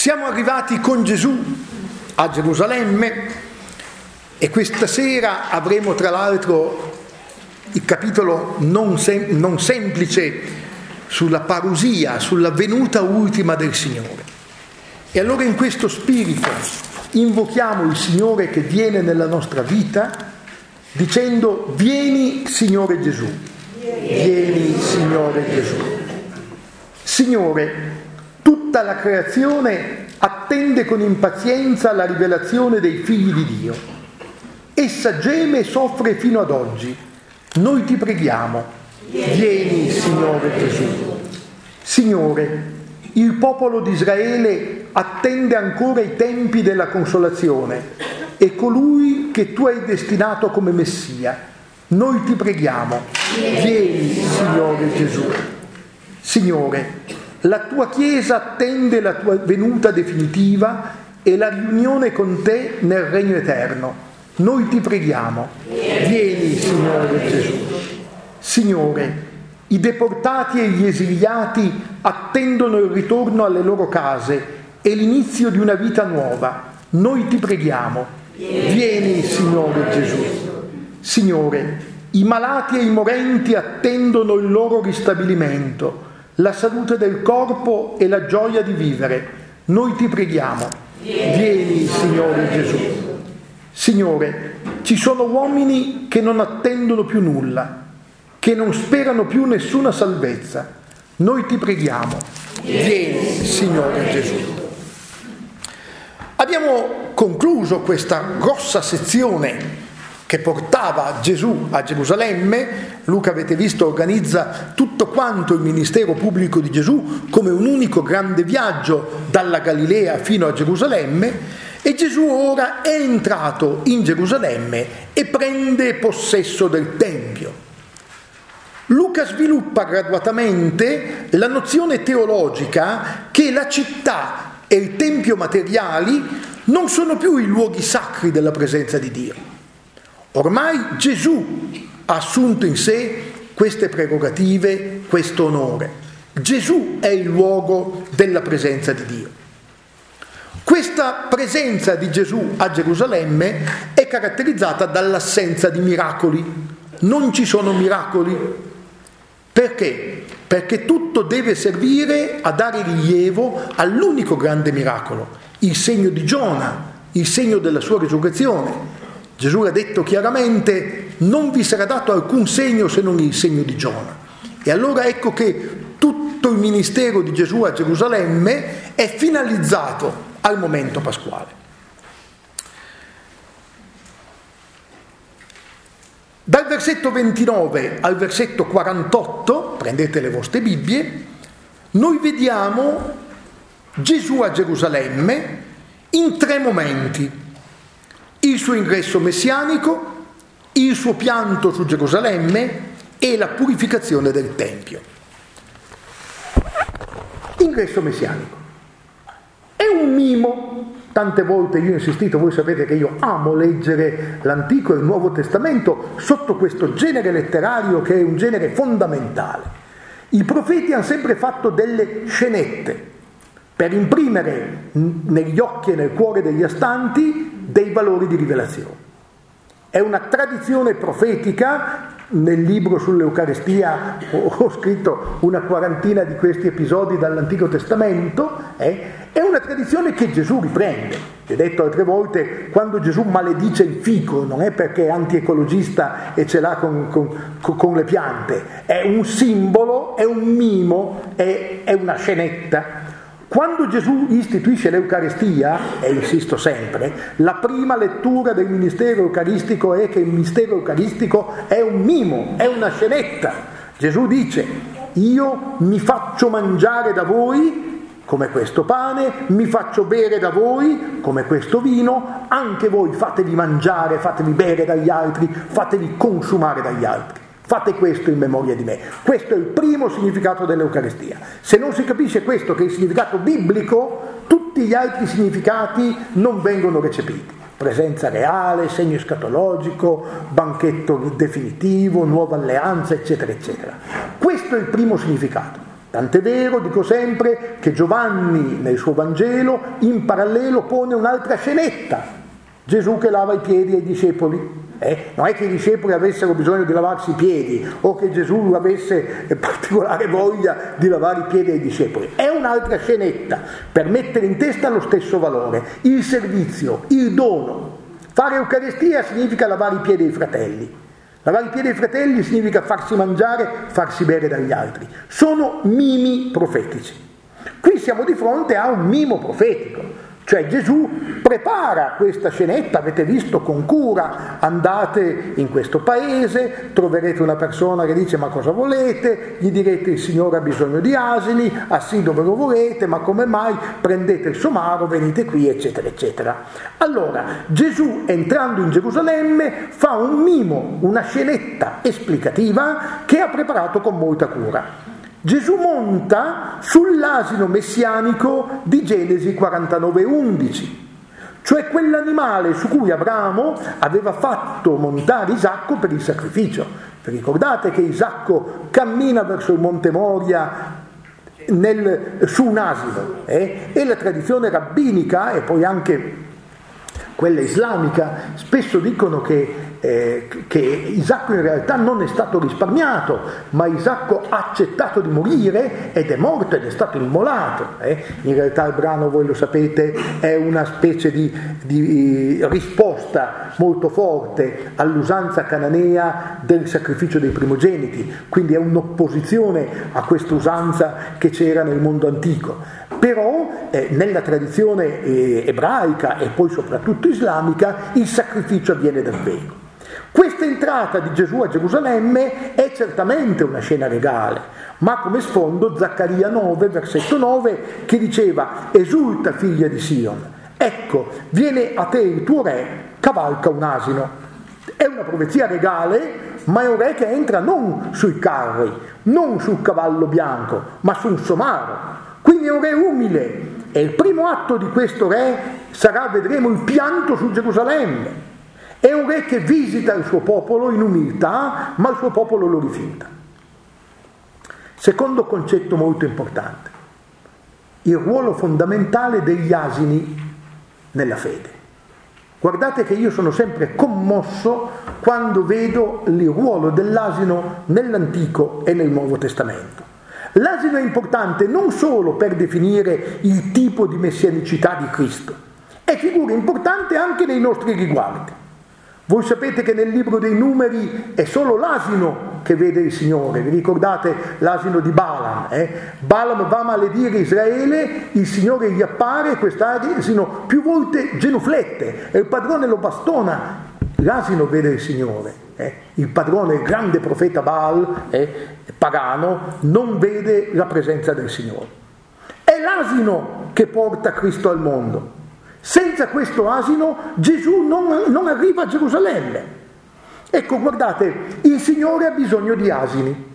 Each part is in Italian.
Siamo arrivati con Gesù a Gerusalemme e questa sera avremo tra l'altro il capitolo non semplice sulla parusia, sulla venuta ultima del Signore. E allora in questo spirito invochiamo il Signore che viene nella nostra vita dicendo: vieni Signore Gesù, vieni Signore Gesù. Signore, tutta la creazione attende con impazienza la rivelazione dei figli di Dio. Essa geme e soffre fino ad oggi. Noi ti preghiamo, vieni Signore Gesù. Signore, il popolo di Israele attende ancora i tempi della consolazione e colui che tu hai destinato come Messia. Noi ti preghiamo, vieni Signore Gesù. Signore, la tua Chiesa attende la tua venuta definitiva e la riunione con te nel regno eterno. Noi ti preghiamo, vieni Signore Gesù. Signore, i deportati e gli esiliati attendono il ritorno alle loro case e l'inizio di una vita nuova. Noi ti preghiamo, vieni Signore Gesù. Signore, i malati e i morenti attendono il loro ristabilimento, la salute del corpo e la gioia di vivere. Noi ti preghiamo, vieni Signore Gesù. Signore, ci sono uomini che non attendono più nulla, che non sperano più nessuna salvezza. Noi ti preghiamo, vieni Signore Gesù. Abbiamo concluso questa grossa sezione che portava Gesù a Gerusalemme. Luca, avete visto, organizza tutto quanto il ministero pubblico di Gesù come un unico grande viaggio dalla Galilea fino a Gerusalemme, e Gesù ora è entrato in Gerusalemme e prende possesso del Tempio. Luca sviluppa graduatamente la nozione teologica che la città e il Tempio materiali non sono più i luoghi sacri della presenza di Dio. Ormai Gesù ha assunto in sé queste prerogative, questo onore. Gesù è il luogo della presenza di Dio. Questa presenza di Gesù a Gerusalemme è caratterizzata dall'assenza di miracoli. Non ci sono miracoli. Perché? Perché tutto deve servire a dare rilievo all'unico grande miracolo, il segno di Giona, il segno della sua risurrezione. Gesù ha detto chiaramente: non vi sarà dato alcun segno se non il segno di Giona. E allora ecco che tutto il ministero di Gesù a Gerusalemme è finalizzato al momento pasquale. Dal versetto 29 al versetto 48, prendete le vostre Bibbie, noi vediamo Gesù a Gerusalemme in tre momenti: il suo ingresso messianico, il suo pianto su Gerusalemme e la purificazione del Tempio. Ingresso messianico. È un mimo. Tante volte io ho insistito, voi sapete che io amo leggere l'Antico e il Nuovo Testamento sotto questo genere letterario che è un genere fondamentale. I profeti hanno sempre fatto delle scenette per imprimere negli occhi e nel cuore degli astanti dei valori di rivelazione. È una tradizione profetica. Nel libro sull'Eucaristia ho scritto una quarantina di questi episodi dall'Antico Testamento. È una tradizione che Gesù riprende. Vi ho detto altre volte, quando Gesù maledice il fico non è perché è antiecologista e ce l'ha con le piante, è un simbolo, è un mimo, è una scenetta. Quando Gesù istituisce l'Eucaristia, e insisto sempre, la prima lettura del ministero eucaristico è che il mistero eucaristico è un mimo, è una scenetta. Gesù dice: io mi faccio mangiare da voi come questo pane, mi faccio bere da voi come questo vino, anche voi fatevi mangiare, fatevi bere dagli altri, fatevi consumare dagli altri. Fate questo in memoria di me. Questo è il primo significato dell'Eucaristia. Se non si capisce questo, che è il significato biblico, tutti gli altri significati non vengono recepiti. Presenza reale, segno escatologico, banchetto definitivo, nuova alleanza, eccetera, eccetera. Questo è il primo significato. Tant'è vero, dico sempre, che Giovanni nel suo Vangelo in parallelo pone un'altra scenetta. Gesù che lava i piedi ai discepoli. Non è che i discepoli avessero bisogno di lavarsi i piedi o che Gesù avesse particolare voglia di lavare i piedi ai discepoli. È un'altra scenetta per mettere in testa lo stesso valore, il servizio, il dono. Fare Eucaristia significa lavare i piedi ai fratelli. Lavare i piedi ai fratelli significa farsi mangiare, farsi bere dagli altri. Sono mimi profetici. Qui siamo di fronte a un mimo profetico. Cioè Gesù prepara questa scenetta, avete visto con cura, andate in questo paese, troverete una persona che dice ma cosa volete, gli direte il Signore ha bisogno di asini, ah sì dove lo volete, ma come mai, prendete il somaro, venite qui eccetera eccetera. Allora Gesù entrando in Gerusalemme fa un mimo, una scenetta esplicativa che ha preparato con molta cura. Gesù monta sull'asino messianico di Genesi 49:11, cioè quell'animale su cui Abramo aveva fatto montare Isacco per il sacrificio. Vi ricordate che Isacco cammina verso il Monte Moria su un asino, e la tradizione rabbinica e poi anche quella islamica spesso dicono che Isacco in realtà non è stato risparmiato, ma Isacco ha accettato di morire ed è morto ed è stato immolato. In realtà il brano, voi lo sapete, è una specie di risposta molto forte all'usanza cananea del sacrificio dei primogeniti, quindi è un'opposizione a questa usanza che c'era nel mondo antico. Però nella tradizione ebraica e poi soprattutto islamica il sacrificio avviene davvero. Questa entrata di Gesù a Gerusalemme è certamente una scena regale, ma come sfondo Zaccaria 9, versetto 9, che diceva «Esulta figlia di Sion, ecco, viene a te il tuo re, cavalca un asino». È una profezia regale, ma è un re che entra non sui carri, non sul cavallo bianco, ma su un somaro. Quindi è un re umile, e il primo atto di questo re sarà, vedremo, il pianto su Gerusalemme. È un re che visita il suo popolo in umiltà, ma il suo popolo lo rifiuta. Secondo concetto molto importante, il ruolo fondamentale degli asini nella fede. Guardate che io sono sempre commosso quando vedo il ruolo dell'asino nell'Antico e nel Nuovo Testamento. L'asino è importante non solo per definire il tipo di messianicità di Cristo, è figura importante anche nei nostri riguardi. Voi sapete che nel libro dei Numeri è solo l'asino che vede il Signore. Vi ricordate l'asino di Balaam? Balaam va a maledire Israele, il Signore gli appare, quest'asino più volte genuflette e il padrone lo bastona. L'asino vede il Signore. Il padrone, il grande profeta Baal, pagano, non vede la presenza del Signore. È l'asino che porta Cristo al mondo. Senza questo asino Gesù non arriva a Gerusalemme. Ecco, guardate, il Signore ha bisogno di asini.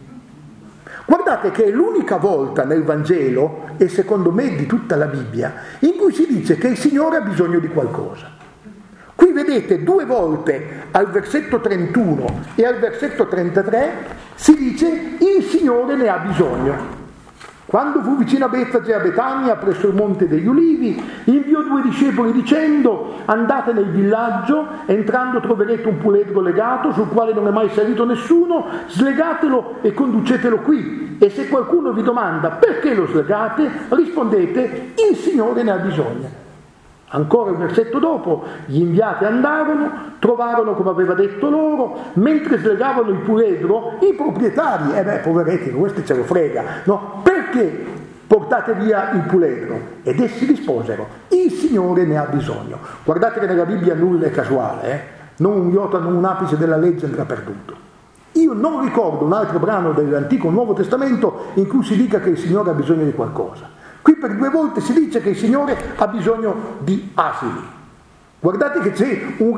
Guardate che è l'unica volta nel Vangelo, e secondo me di tutta la Bibbia, in cui si dice che il Signore ha bisogno di qualcosa. Qui vedete 2 volte, al versetto 31 e al versetto 33, si dice il Signore ne ha bisogno. Quando fu vicino a Betfage e a Betania, presso il Monte degli Ulivi, inviò 2 discepoli dicendo: andate nel villaggio, entrando troverete un puledro legato, sul quale non è mai salito nessuno, slegatelo e conducetelo qui. E se qualcuno vi domanda perché lo slegate, rispondete: il Signore ne ha bisogno. Ancora il versetto dopo, gli inviati andarono, trovarono come aveva detto loro, mentre slegavano il puledro, i proprietari, poveretti, questi ce lo frega, no? Perché portate via il puledro? Ed essi risposero: il Signore ne ha bisogno. Guardate che nella Bibbia nulla è casuale, non un iota, non un apice della legge andrà perduto. Io non ricordo un altro brano dell'Antico o Nuovo Testamento in cui si dica che il Signore ha bisogno di qualcosa. Qui per 2 volte si dice che il Signore ha bisogno di asini. Guardate che c'è un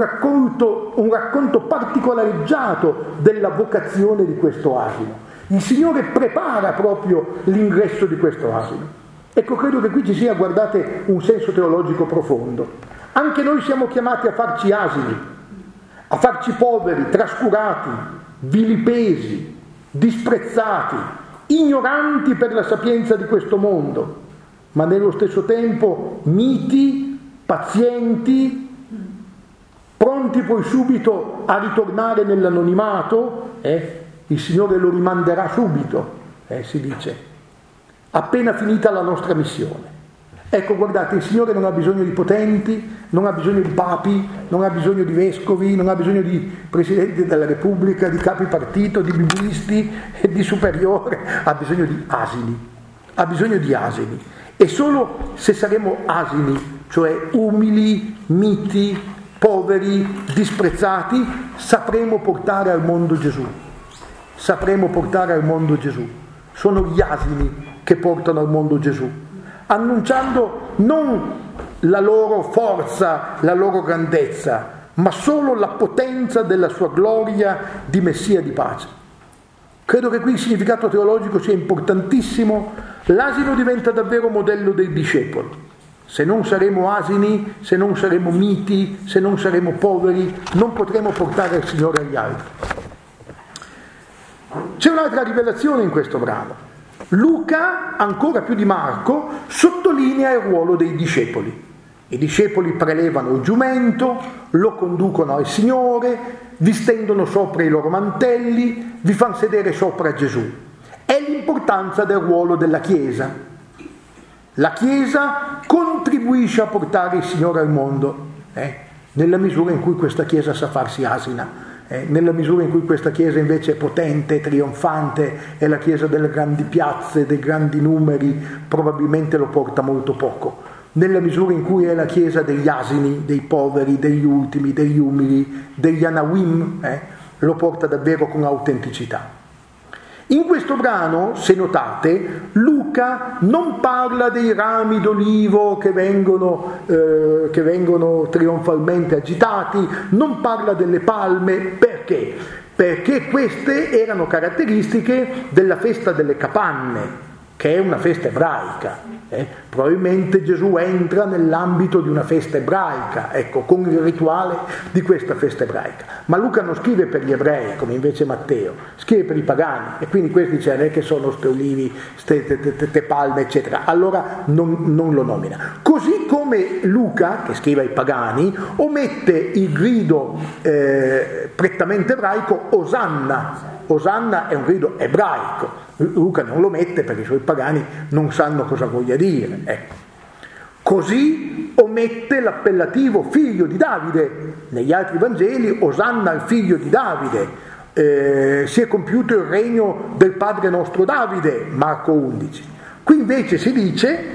racconto particolareggiato della vocazione di questo asino. Il Signore prepara proprio l'ingresso di questo asino. Ecco, credo che qui ci sia, guardate, un senso teologico profondo. Anche noi siamo chiamati a farci asini, a farci poveri, trascurati, vilipesi, disprezzati, ignoranti per la sapienza di questo mondo, ma nello stesso tempo miti, pazienti, pronti poi subito a ritornare nell'anonimato. Il Signore lo rimanderà subito, si dice, appena finita la nostra missione. Ecco, guardate, il Signore non ha bisogno di potenti, non ha bisogno di papi, non ha bisogno di vescovi, non ha bisogno di presidenti della Repubblica, di capi partito, di biblisti e di superiore, ha bisogno di asini, E solo se saremo asini, cioè umili, miti, poveri, disprezzati, sapremo portare al mondo Gesù. Sono gli asini che portano al mondo Gesù, annunciando non la loro forza, la loro grandezza, ma solo la potenza della sua gloria di Messia di pace. Credo che qui il significato teologico sia importantissimo. L'asino diventa davvero modello dei discepoli. Se non saremo asini, se non saremo miti, se non saremo poveri, non potremo portare il Signore agli altri. C'è un'altra rivelazione in questo brano. Luca, ancora più di Marco, sottolinea il ruolo dei discepoli. I discepoli prelevano il giumento, lo conducono al Signore, vi stendono sopra i loro mantelli, vi fanno sedere sopra Gesù. È l'importanza del ruolo della Chiesa. La Chiesa contribuisce a portare il Signore al mondo, nella misura in cui questa Chiesa sa farsi asina. Nella misura in cui questa Chiesa invece è potente, trionfante, è la Chiesa delle grandi piazze, dei grandi numeri, probabilmente lo porta molto poco. Nella misura in cui è la Chiesa degli asini, dei poveri, degli ultimi, degli umili, degli anawim, lo porta davvero con autenticità. In questo brano, se notate, Luca non parla dei rami d'olivo che vengono trionfalmente agitati, non parla delle palme. Perché? Perché queste erano caratteristiche della festa delle capanne, che è una festa ebraica. Probabilmente Gesù entra nell'ambito di una festa ebraica, con il rituale di questa festa ebraica. Ma Luca non scrive per gli ebrei, come invece Matteo, scrive per i pagani, e quindi questi dice che sono ste olivi, ste palme, eccetera. Allora non lo nomina. Così come Luca, che scrive ai pagani, omette il grido prettamente ebraico Osanna. Osanna è un grido ebraico. Luca non lo mette perché i suoi pagani non sanno cosa voglia dire. Così omette l'appellativo figlio di Davide. Negli altri Vangeli Osanna il figlio di Davide, si è compiuto il regno del padre nostro Davide, Marco 11. Qui invece si dice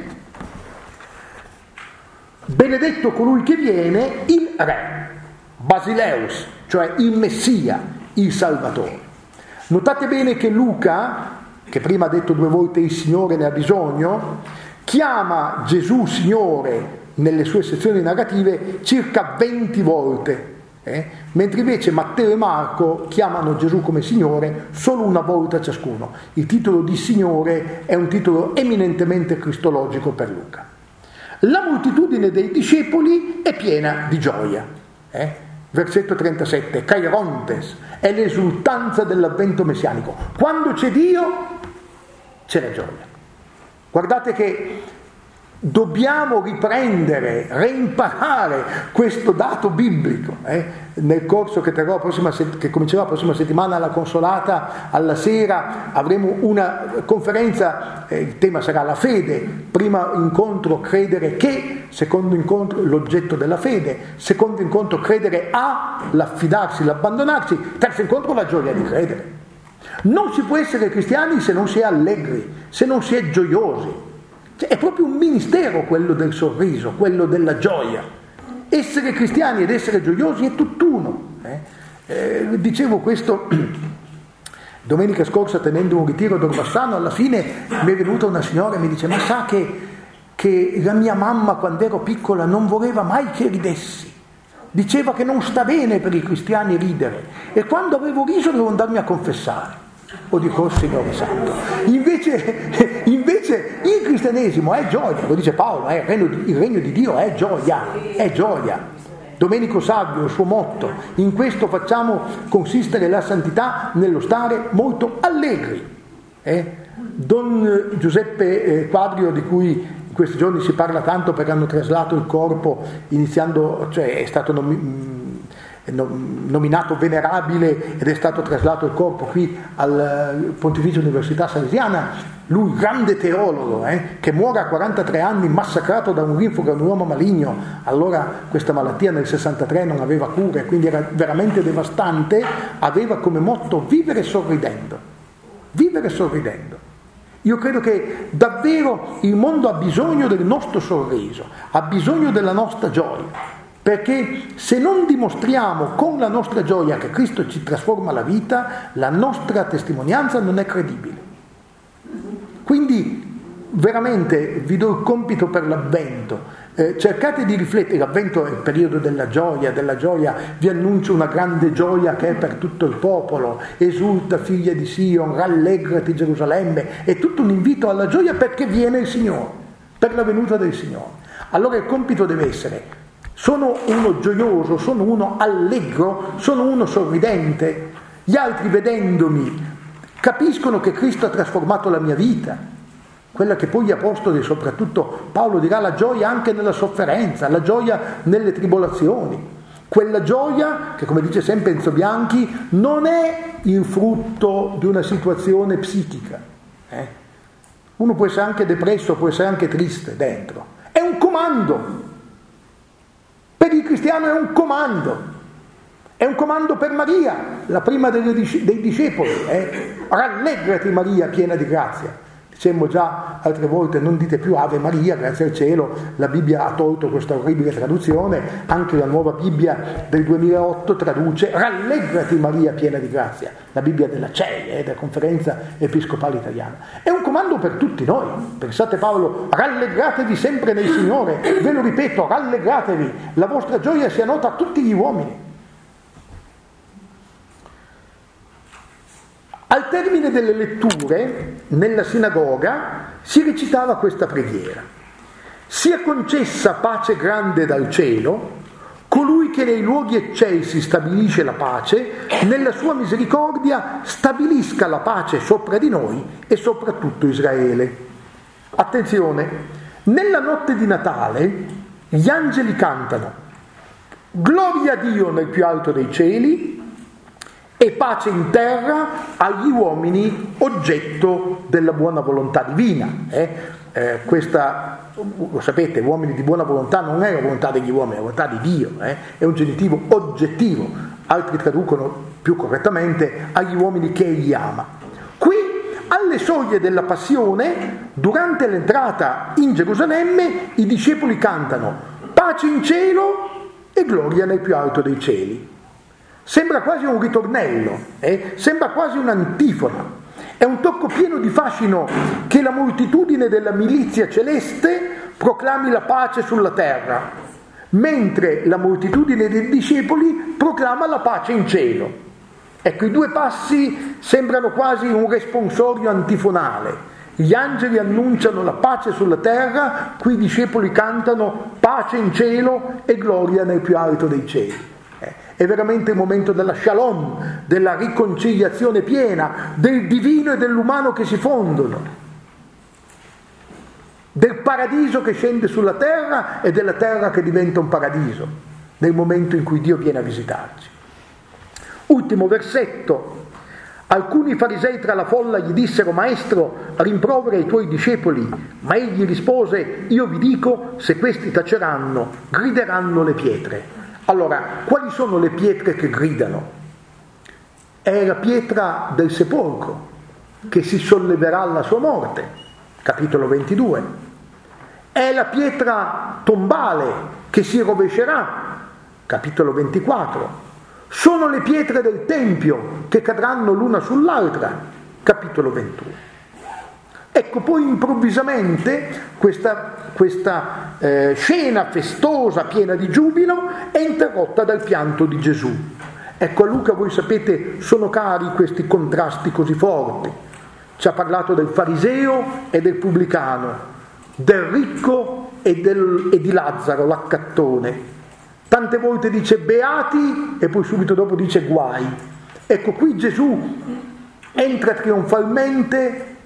benedetto colui che viene, il re, Basileus, cioè il Messia, il Salvatore. Notate bene che Luca, che prima ha detto 2 volte il Signore ne ha bisogno, chiama Gesù Signore nelle sue sezioni narrative circa 20 volte, mentre invece Matteo e Marco chiamano Gesù come Signore solo una volta ciascuno. Il titolo di Signore è un titolo eminentemente cristologico per Luca. La moltitudine dei discepoli è piena di gioia. Versetto 37, Kairontes, è l'esultanza dell'avvento messianico. Quando c'è Dio, c'è la gioia. Guardate che dobbiamo riprendere, reimparare questo dato biblico. Nel corso che terrò che comincerà la prossima settimana alla Consolata, alla sera avremo una conferenza, il tema sarà la fede. Primo incontro credere che, secondo incontro l'oggetto della fede, secondo incontro credere a, l'affidarsi, l'abbandonarsi, terzo incontro la gioia di credere. Non si può essere cristiani se non si è allegri, se non si è gioiosi. È proprio un ministero quello del sorriso, quello della gioia. Essere cristiani ed essere gioiosi è tutt'uno. Dicevo questo domenica scorsa tenendo un ritiro ad Orbassano. Alla fine mi è venuta una signora e mi dice: ma sa che la mia mamma quando ero piccola non voleva mai che ridessi, diceva che non sta bene per i cristiani ridere, e quando avevo riso devo andarmi a confessare. O dico: oh Signore Santo, invece il cristianesimo è gioia, lo dice Paolo, il regno di Dio è gioia. Domenico Savio, il suo motto: in questo facciamo consistere la santità, nello stare molto allegri. Don Giuseppe Quadrio, di cui in questi giorni si parla tanto perché hanno traslato il corpo cioè è stato nominato venerabile ed è stato traslato il corpo qui al Pontificia Università Salesiana, lui grande teologo, che muore a 43 anni massacrato da un linfogranuloma maligno. Allora questa malattia nel 63 non aveva cure, quindi era veramente devastante. Aveva come motto vivere sorridendo. Io credo che davvero il mondo ha bisogno del nostro sorriso, ha bisogno della nostra gioia. Perché se non dimostriamo con la nostra gioia che Cristo ci trasforma la vita, la nostra testimonianza non è credibile. Quindi veramente vi do il compito per l'Avvento. Cercate di riflettere, l'Avvento è il periodo della gioia, vi annuncio una grande gioia che è per tutto il popolo, esulta figlia di Sion, rallegrati Gerusalemme, è tutto un invito alla gioia perché viene il Signore, per la venuta del Signore. Allora il compito deve essere: sono uno gioioso, sono uno allegro, sono uno sorridente. Gli altri vedendomi capiscono che Cristo ha trasformato la mia vita, quella che poi gli apostoli, soprattutto Paolo dirà, la gioia anche nella sofferenza, la gioia nelle tribolazioni. Quella gioia che, come dice sempre Enzo Bianchi, non è il frutto di una situazione psichica. Uno può essere anche depresso, può essere anche triste dentro. È un comando. Per il cristiano è un comando per Maria, la prima dei discepoli. Rallegrati Maria, piena di grazia. Dicemmo già altre volte, non dite più Ave Maria, grazie al cielo, la Bibbia ha tolto questa orribile traduzione, anche la nuova Bibbia del 2008 traduce rallegrati Maria, piena di grazia, la Bibbia della CEI, della Conferenza Episcopale Italiana. È un comando per tutti noi. Pensate Paolo, rallegratevi sempre nel Signore, ve lo ripeto, rallegratevi, la vostra gioia sia nota a tutti gli uomini. Al termine delle letture, nella sinagoga, si recitava questa preghiera: sia concessa pace grande dal cielo, colui che nei luoghi eccelsi stabilisce la pace, nella sua misericordia stabilisca la pace sopra di noi e soprattutto Israele. Attenzione, nella notte di Natale gli angeli cantano gloria a Dio nel più alto dei cieli e pace in terra agli uomini oggetto della buona volontà divina. Questa, lo sapete, uomini di buona volontà non è la volontà degli uomini, è la volontà di Dio, è un genitivo oggettivo. Altri traducono più correttamente agli uomini che egli ama. Qui, alle soglie della passione, durante l'entrata in Gerusalemme, i discepoli cantano pace in cielo e gloria nel più alto dei cieli. Sembra quasi un ritornello, sembra quasi un'antifona. È un tocco pieno di fascino che la moltitudine della milizia celeste proclami la pace sulla terra, mentre la moltitudine dei discepoli proclama la pace in cielo. Ecco, i due passi sembrano quasi un responsorio antifonale. Gli angeli annunciano la pace sulla terra, qui i discepoli cantano pace in cielo e gloria nel più alto dei cieli. È veramente il momento della shalom, della riconciliazione piena, del divino e dell'umano che si fondono, del paradiso che scende sulla terra e della terra che diventa un paradiso, nel momento in cui Dio viene a visitarci. Ultimo versetto. Alcuni farisei tra la folla gli dissero: Maestro, rimprovera i tuoi discepoli. Ma egli rispose: io vi dico, se questi taceranno, grideranno le pietre. Allora, quali sono le pietre che gridano? È la pietra del sepolcro, che si solleverà alla sua morte, capitolo 22. È la pietra tombale che si rovescerà, capitolo 24. Sono le pietre del Tempio che cadranno l'una sull'altra, capitolo 21. Ecco, poi improvvisamente questa scena festosa, piena di giubilo, è interrotta dal pianto di Gesù. Ecco, a Luca, voi sapete, sono cari questi contrasti così forti. Ci ha parlato del fariseo e del pubblicano, del ricco e di Lazzaro, l'accattone. Tante volte dice beati e poi subito dopo dice guai. Ecco, qui Gesù entra trionfalmente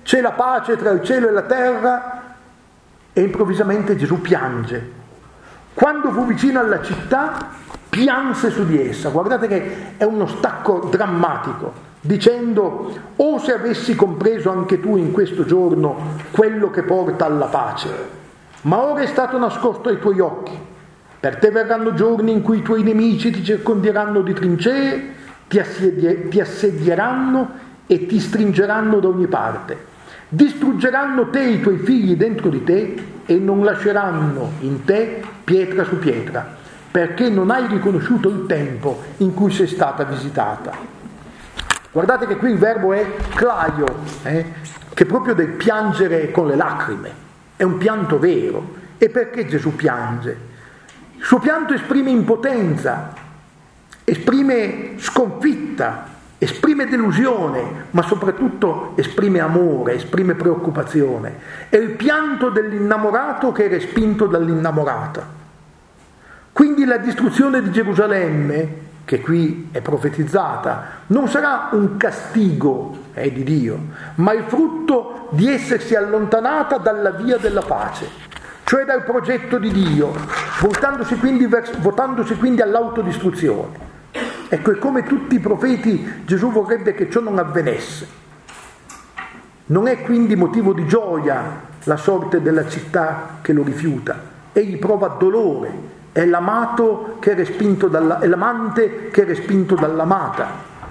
c'è la pace tra il cielo e la terra, e improvvisamente Gesù piange. Quando fu vicino alla città, pianse su di essa. Guardate che è uno stacco drammatico, dicendo: «Oh, se avessi compreso anche tu in questo giorno quello che porta alla pace, ma ora è stato nascosto ai tuoi occhi. Per te verranno giorni in cui i tuoi nemici ti circonderanno di trincee, ti assedieranno e ti stringeranno da ogni parte. Distruggeranno te e i tuoi figli dentro di te e non lasceranno in te pietra su pietra, perché non hai riconosciuto il tempo in cui sei stata visitata». Guardate che qui il verbo è claio, che è proprio del piangere con le lacrime, è un pianto vero. E perché Gesù piange? Il suo pianto esprime impotenza, esprime sconfitta, esprime delusione, ma soprattutto esprime amore, esprime preoccupazione. È il pianto dell'innamorato che è respinto dall'innamorata. Quindi la distruzione di Gerusalemme, che qui è profetizzata, non sarà un castigo di Dio, ma il frutto di essersi allontanata dalla via della pace, cioè dal progetto di Dio, votandosi quindi all'autodistruzione. Ecco, e come tutti i profeti, Gesù vorrebbe che ciò non avvenisse. Non è quindi motivo di gioia la sorte della città che lo rifiuta. Egli prova dolore, è l'amato che è respinto è l'amante che è respinto dall'amata.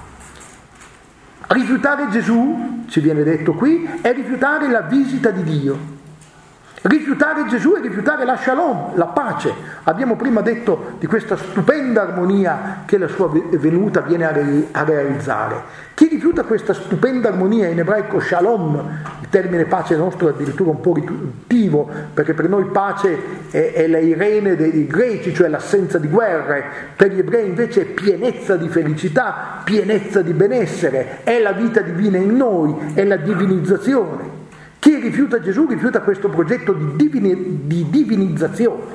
Rifiutare Gesù, ci viene detto qui, è rifiutare la visita di Dio. Rifiutare Gesù è rifiutare la shalom, la pace. Abbiamo prima detto di questa stupenda armonia che la sua venuta viene a realizzare. Chi rifiuta questa stupenda armonia, in ebraico shalom, il termine pace nostro è addirittura un po' riduttivo, perché per noi pace è la Irene dei greci, cioè l'assenza di guerre. Per gli ebrei invece è pienezza di felicità, pienezza di benessere, è la vita divina in noi, è la divinizzazione. Chi rifiuta Gesù rifiuta questo progetto di divinizzazione.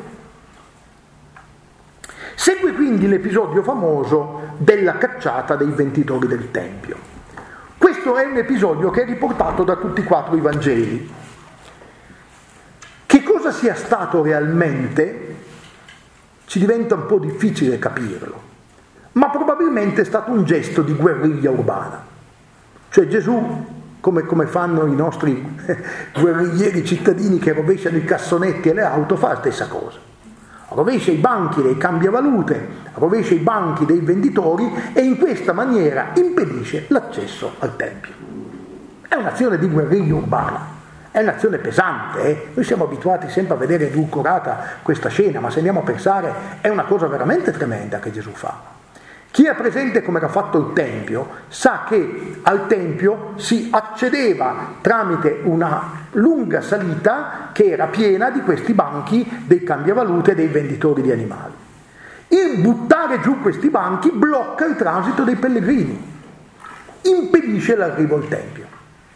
Segue quindi l'episodio famoso della cacciata dei venditori del Tempio. Questo è un episodio che è riportato da tutti e 4 i Vangeli. Che cosa sia stato realmente ci diventa un po' difficile capirlo, ma probabilmente è stato un gesto di guerriglia urbana. Cioè Gesù, come fanno i nostri guerriglieri cittadini che rovesciano i cassonetti e le auto, fa la stessa cosa. Rovescia i banchi dei cambiavalute, rovescia i banchi dei venditori e in questa maniera impedisce l'accesso al Tempio. È un'azione di guerriglia urbana, è un'azione pesante. Noi siamo abituati sempre a vedere edulcorata questa scena, ma se andiamo a pensare è una cosa veramente tremenda che Gesù fa. Chi è presente come era fatto il Tempio sa che al Tempio si accedeva tramite una lunga salita che era piena di questi banchi dei cambiavalute e dei venditori di animali. Il buttare giù questi banchi blocca il transito dei pellegrini, impedisce l'arrivo al Tempio.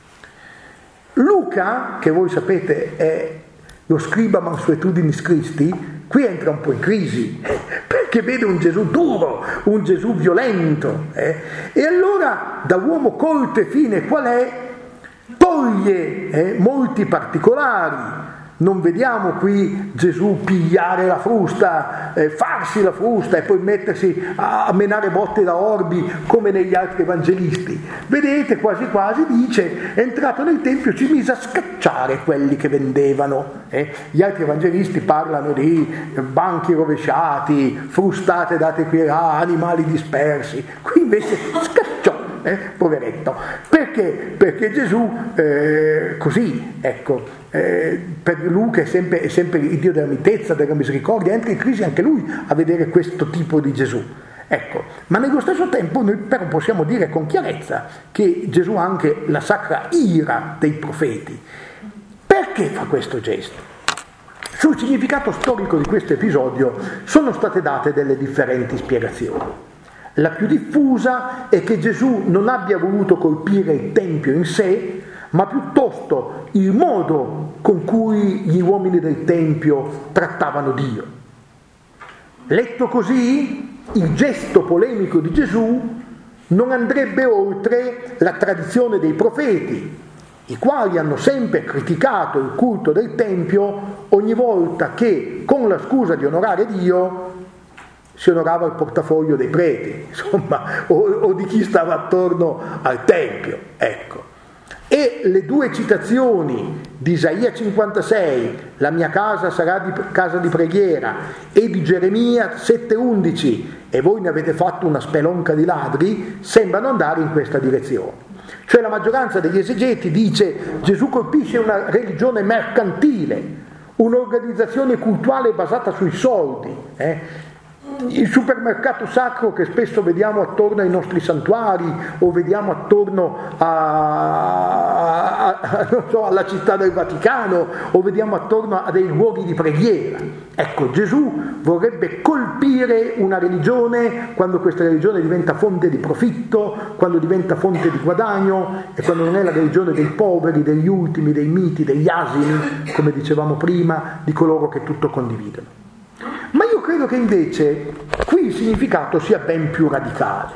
Luca, che voi sapete è lo scriba mansuetudinis Christi, qui entra un po' in crisi, perché vede un Gesù duro, un Gesù violento, e allora da uomo colto e fine qual è, toglie molti particolari. Non vediamo qui Gesù pigliare la frusta, farsi la frusta e poi mettersi a menare botte da orbi come negli altri evangelisti. Vedete, quasi quasi dice, è entrato nel Tempio, ci mise a scacciare quelli che vendevano. Gli altri evangelisti parlano di banchi rovesciati, frustate date qui e là, animali dispersi. Qui invece scacciò. Poveretto, perché Gesù così, ecco, per Luca è sempre il Dio della mitezza, della misericordia, entra in crisi anche lui a vedere questo tipo di Gesù, ecco. Ma nello stesso tempo noi però possiamo dire con chiarezza che Gesù ha anche la sacra ira dei profeti. Perché fa questo gesto? Sul significato storico di questo episodio sono state date delle differenti spiegazioni. La più diffusa è che Gesù non abbia voluto colpire il Tempio in sé, ma piuttosto il modo con cui gli uomini del Tempio trattavano Dio. Letto così, il gesto polemico di Gesù non andrebbe oltre la tradizione dei profeti, i quali hanno sempre criticato il culto del Tempio ogni volta che, con la scusa di onorare Dio, si onorava il portafoglio dei preti, insomma, o di chi stava attorno al Tempio, ecco. E le due citazioni di Isaia 56, la mia casa sarà casa di preghiera, e di Geremia 7,11, e voi ne avete fatto una spelonca di ladri, sembrano andare in questa direzione. Cioè la maggioranza degli esegeti dice Gesù colpisce una religione mercantile, un'organizzazione cultuale basata sui soldi, il supermercato sacro che spesso vediamo attorno ai nostri santuari o vediamo attorno non so, alla città del Vaticano o vediamo attorno a dei luoghi di preghiera. Ecco, Gesù vorrebbe colpire una religione quando questa religione diventa fonte di profitto, quando diventa fonte di guadagno e quando non è la religione dei poveri, degli ultimi, dei miti, degli asini, come dicevamo prima, di coloro che tutto condividono. Ma io credo che invece qui il significato sia ben più radicale.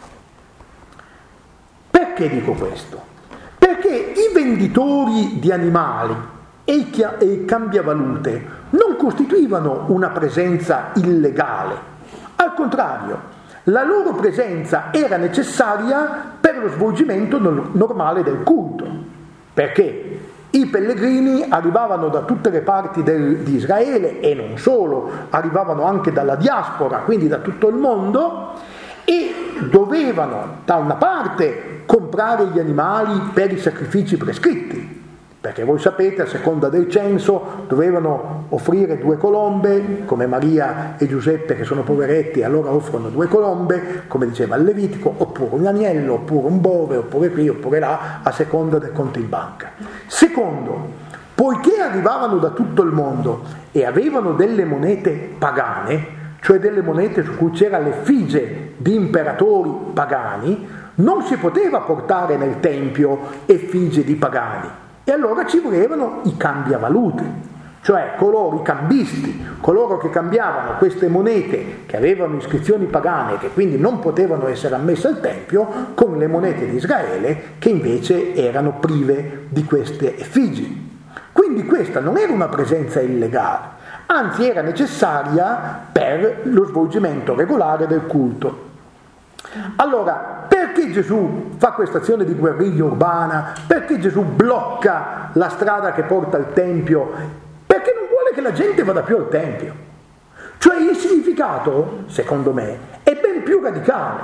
Perché dico questo? Perché i venditori di animali e i cambiavalute non costituivano una presenza illegale. Al contrario, la loro presenza era necessaria per lo svolgimento normale del culto. Perché? I pellegrini arrivavano da tutte le parti di Israele e non solo, arrivavano anche dalla diaspora, quindi da tutto il mondo, e dovevano da una parte comprare gli animali per i sacrifici prescritti, perché voi sapete, a seconda del censo dovevano offrire 2 colombe, come Maria e Giuseppe che sono poveretti, allora offrono 2 colombe, come diceva il Levitico, oppure un agnello, oppure un bove, oppure qui, oppure là, a seconda del conto in banca. Secondo, poiché arrivavano da tutto il mondo e avevano delle monete pagane, cioè delle monete su cui c'era l'effigie di imperatori pagani, non si poteva portare nel tempio effigie di pagani. E allora ci volevano i cambiavalute, cioè coloro, i cambisti, coloro che cambiavano queste monete che avevano iscrizioni pagane e che quindi non potevano essere ammesse al Tempio, con le monete di Israele che invece erano prive di queste effigi. Quindi questa non era una presenza illegale, anzi era necessaria per lo svolgimento regolare del culto. Allora, perché Gesù fa questa azione di guerriglia urbana? Perché Gesù blocca la strada che porta al Tempio? Perché non vuole che la gente vada più al Tempio. Cioè il significato, secondo me, è ben più radicale.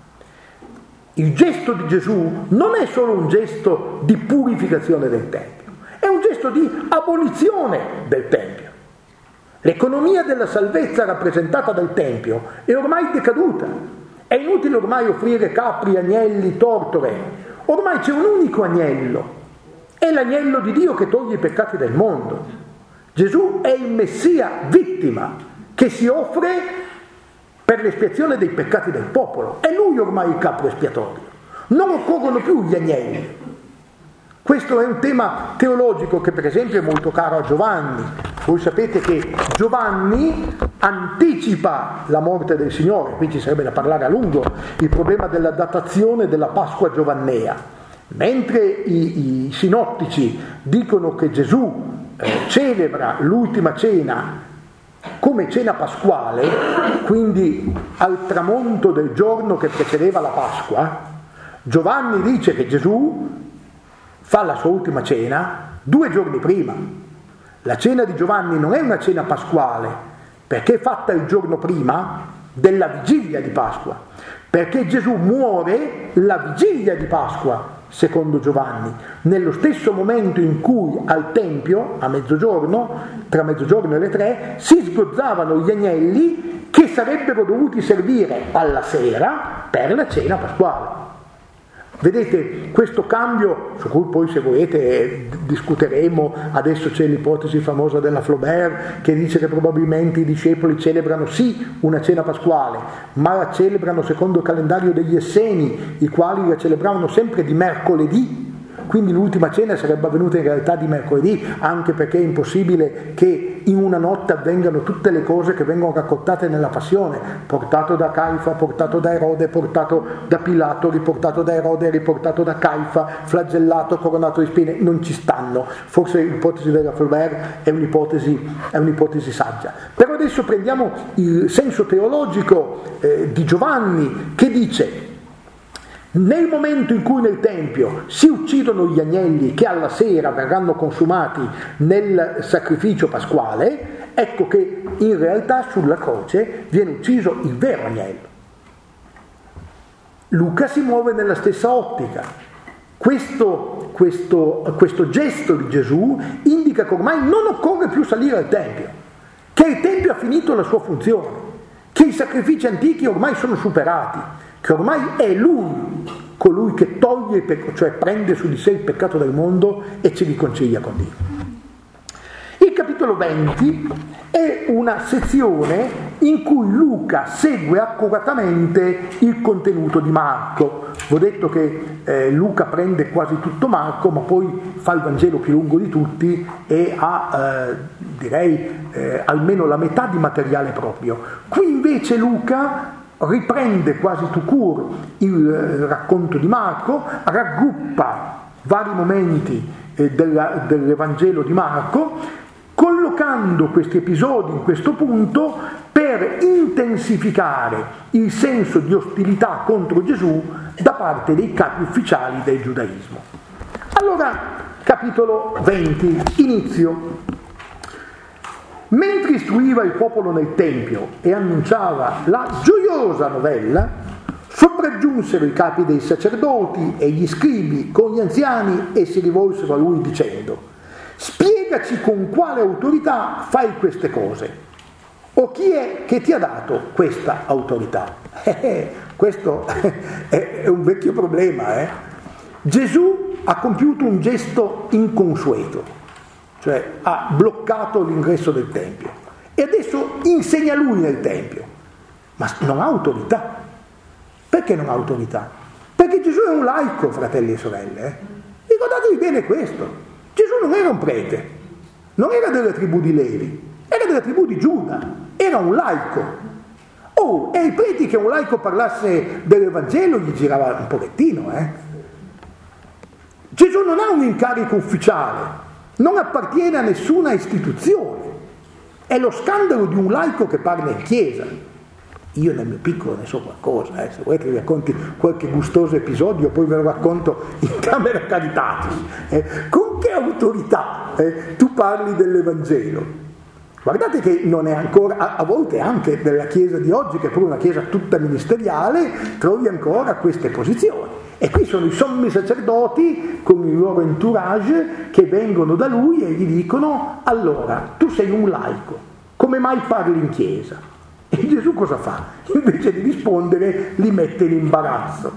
Il gesto di Gesù non è solo un gesto di purificazione del Tempio, è un gesto di abolizione del Tempio. L'economia della salvezza rappresentata dal Tempio è ormai decaduta. È inutile ormai offrire capri, agnelli, tortore. Ormai c'è un unico agnello. È l'agnello di Dio che toglie i peccati del mondo. Gesù è il Messia vittima che si offre per l'espiazione dei peccati del popolo. È lui ormai il capo espiatorio. Non occorrono più gli agnelli. Questo è un tema teologico che per esempio è molto caro a Giovanni. Voi sapete che Giovanni anticipa la morte del Signore, qui ci sarebbe da parlare a lungo, il problema della datazione della Pasqua giovannea. Mentre i sinottici dicono che Gesù celebra l'ultima cena come cena pasquale, quindi al tramonto del giorno che precedeva la Pasqua, Giovanni dice che Gesù fa la sua ultima cena 2 giorni prima. La cena di Giovanni non è una cena pasquale, perché è fatta il giorno prima della vigilia di Pasqua, perché Gesù muore la vigilia di Pasqua, secondo Giovanni, nello stesso momento in cui al Tempio, a mezzogiorno, tra mezzogiorno e le 3, si sgozzavano gli agnelli che sarebbero dovuti servire alla sera per la cena pasquale. Vedete, questo cambio, su cui poi se volete discuteremo, adesso c'è l'ipotesi famosa della Flaubert che dice che probabilmente i discepoli celebrano sì una cena pasquale, ma la celebrano secondo il calendario degli Esseni, i quali la celebravano sempre di mercoledì, quindi l'ultima cena sarebbe avvenuta in realtà di mercoledì, anche perché è impossibile che in una notte avvengano tutte le cose che vengono raccontate nella passione, portato da Caifa, portato da Erode, portato da Pilato, riportato da Erode, riportato da Caifa, flagellato, coronato di spine, non ci stanno. Forse l'ipotesi della Flaubert è un'ipotesi saggia. Però adesso prendiamo il senso teologico di Giovanni, che dice: nel momento in cui nel Tempio si uccidono gli agnelli che alla sera verranno consumati nel sacrificio pasquale, ecco che in realtà sulla croce viene ucciso il vero agnello. Luca si muove nella stessa ottica. Questo gesto di Gesù indica che ormai non occorre più salire al Tempio, che il Tempio ha finito la sua funzione, che i sacrifici antichi ormai sono superati, che ormai è Lui colui che toglie il peccato, cioè prende su di sé il peccato del mondo e ci riconcilia con Dio. Il capitolo 20 è una sezione in cui Luca segue accuratamente il contenuto di Marco. Vi ho detto che Luca prende quasi tutto Marco, ma poi fa il Vangelo più lungo di tutti e ha, almeno la metà di materiale proprio. Qui invece Luca riprende quasi tout court il racconto di Marco, raggruppa vari momenti dell'Evangelo di Marco, collocando questi episodi in questo punto per intensificare il senso di ostilità contro Gesù da parte dei capi ufficiali del giudaismo. Allora, capitolo 20, inizio. Mentre istruiva il popolo nel Tempio e annunciava la gioiosa novella, sopraggiunsero i capi dei sacerdoti e gli scribi con gli anziani e si rivolsero a lui dicendo: spiegaci con quale autorità fai queste cose, o chi è che ti ha dato questa autorità? Questo è un vecchio problema. Gesù ha compiuto un gesto inconsueto, cioè ha bloccato l'ingresso del Tempio e adesso insegna lui nel Tempio, ma non ha autorità. Perché non ha autorità? Perché Gesù è un laico, fratelli e sorelle. Ricordatevi bene questo: Gesù non era un prete, non era della tribù di Levi, era della tribù di Giuda, era un laico. E ai preti che un laico parlasse dell'Evangelo gli girava un pochettino. Gesù non ha un incarico ufficiale, non appartiene a nessuna istituzione, è lo scandalo di un laico che parla in chiesa. Io nel mio piccolo ne so qualcosa, se volete vi racconti qualche gustoso episodio, poi ve lo racconto in camera caritatis. Con che autorità tu parli dell'Evangelo? Guardate che non è ancora, a volte anche nella chiesa di oggi, che è proprio una chiesa tutta ministeriale, trovi ancora queste posizioni. E qui sono i sommi sacerdoti con il loro entourage che vengono da lui e gli dicono: allora, tu sei un laico, come mai parli in chiesa? E Gesù cosa fa? Invece di rispondere li mette in imbarazzo.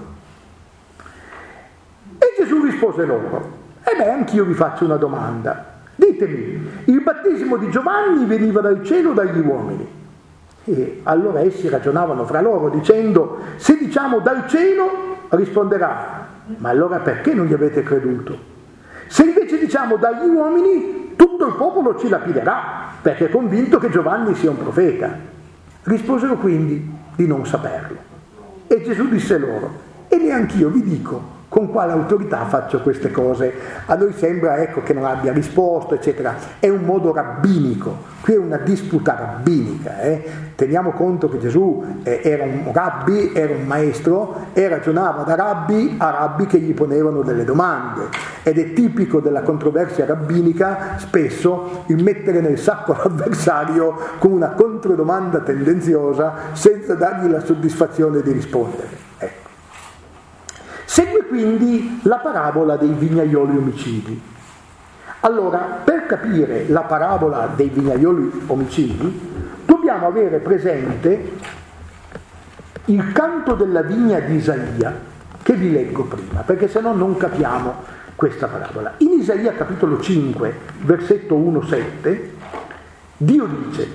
E Gesù rispose loro: anch'io vi faccio una domanda. Ditemi, il battesimo di Giovanni veniva dal cielo o dagli uomini? E allora essi ragionavano fra loro dicendo: se diciamo dal cielo, risponderà: ma allora perché non gli avete creduto? Se invece diciamo dagli uomini, tutto il popolo ci lapiderà, perché è convinto che Giovanni sia un profeta. Risposero quindi di non saperlo. E Gesù disse loro: e neanch'io vi dico con quale autorità faccio queste cose. A noi sembra che non abbia risposto, eccetera. È un modo rabbinico, qui è una disputa rabbinica. Teniamo conto che Gesù era un rabbi, era un maestro, e ragionava da rabbi a rabbi che gli ponevano delle domande. Ed è tipico della controversia rabbinica spesso il mettere nel sacco l'avversario con una controdomanda tendenziosa senza dargli la soddisfazione di rispondere. Segue quindi la parabola dei vignaioli omicidi. Allora, per capire la parabola dei vignaioli omicidi, dobbiamo avere presente il canto della vigna di Isaia, che vi leggo prima, perché se no non capiamo questa parabola. In Isaia capitolo 5, versetto 1-7, Dio dice: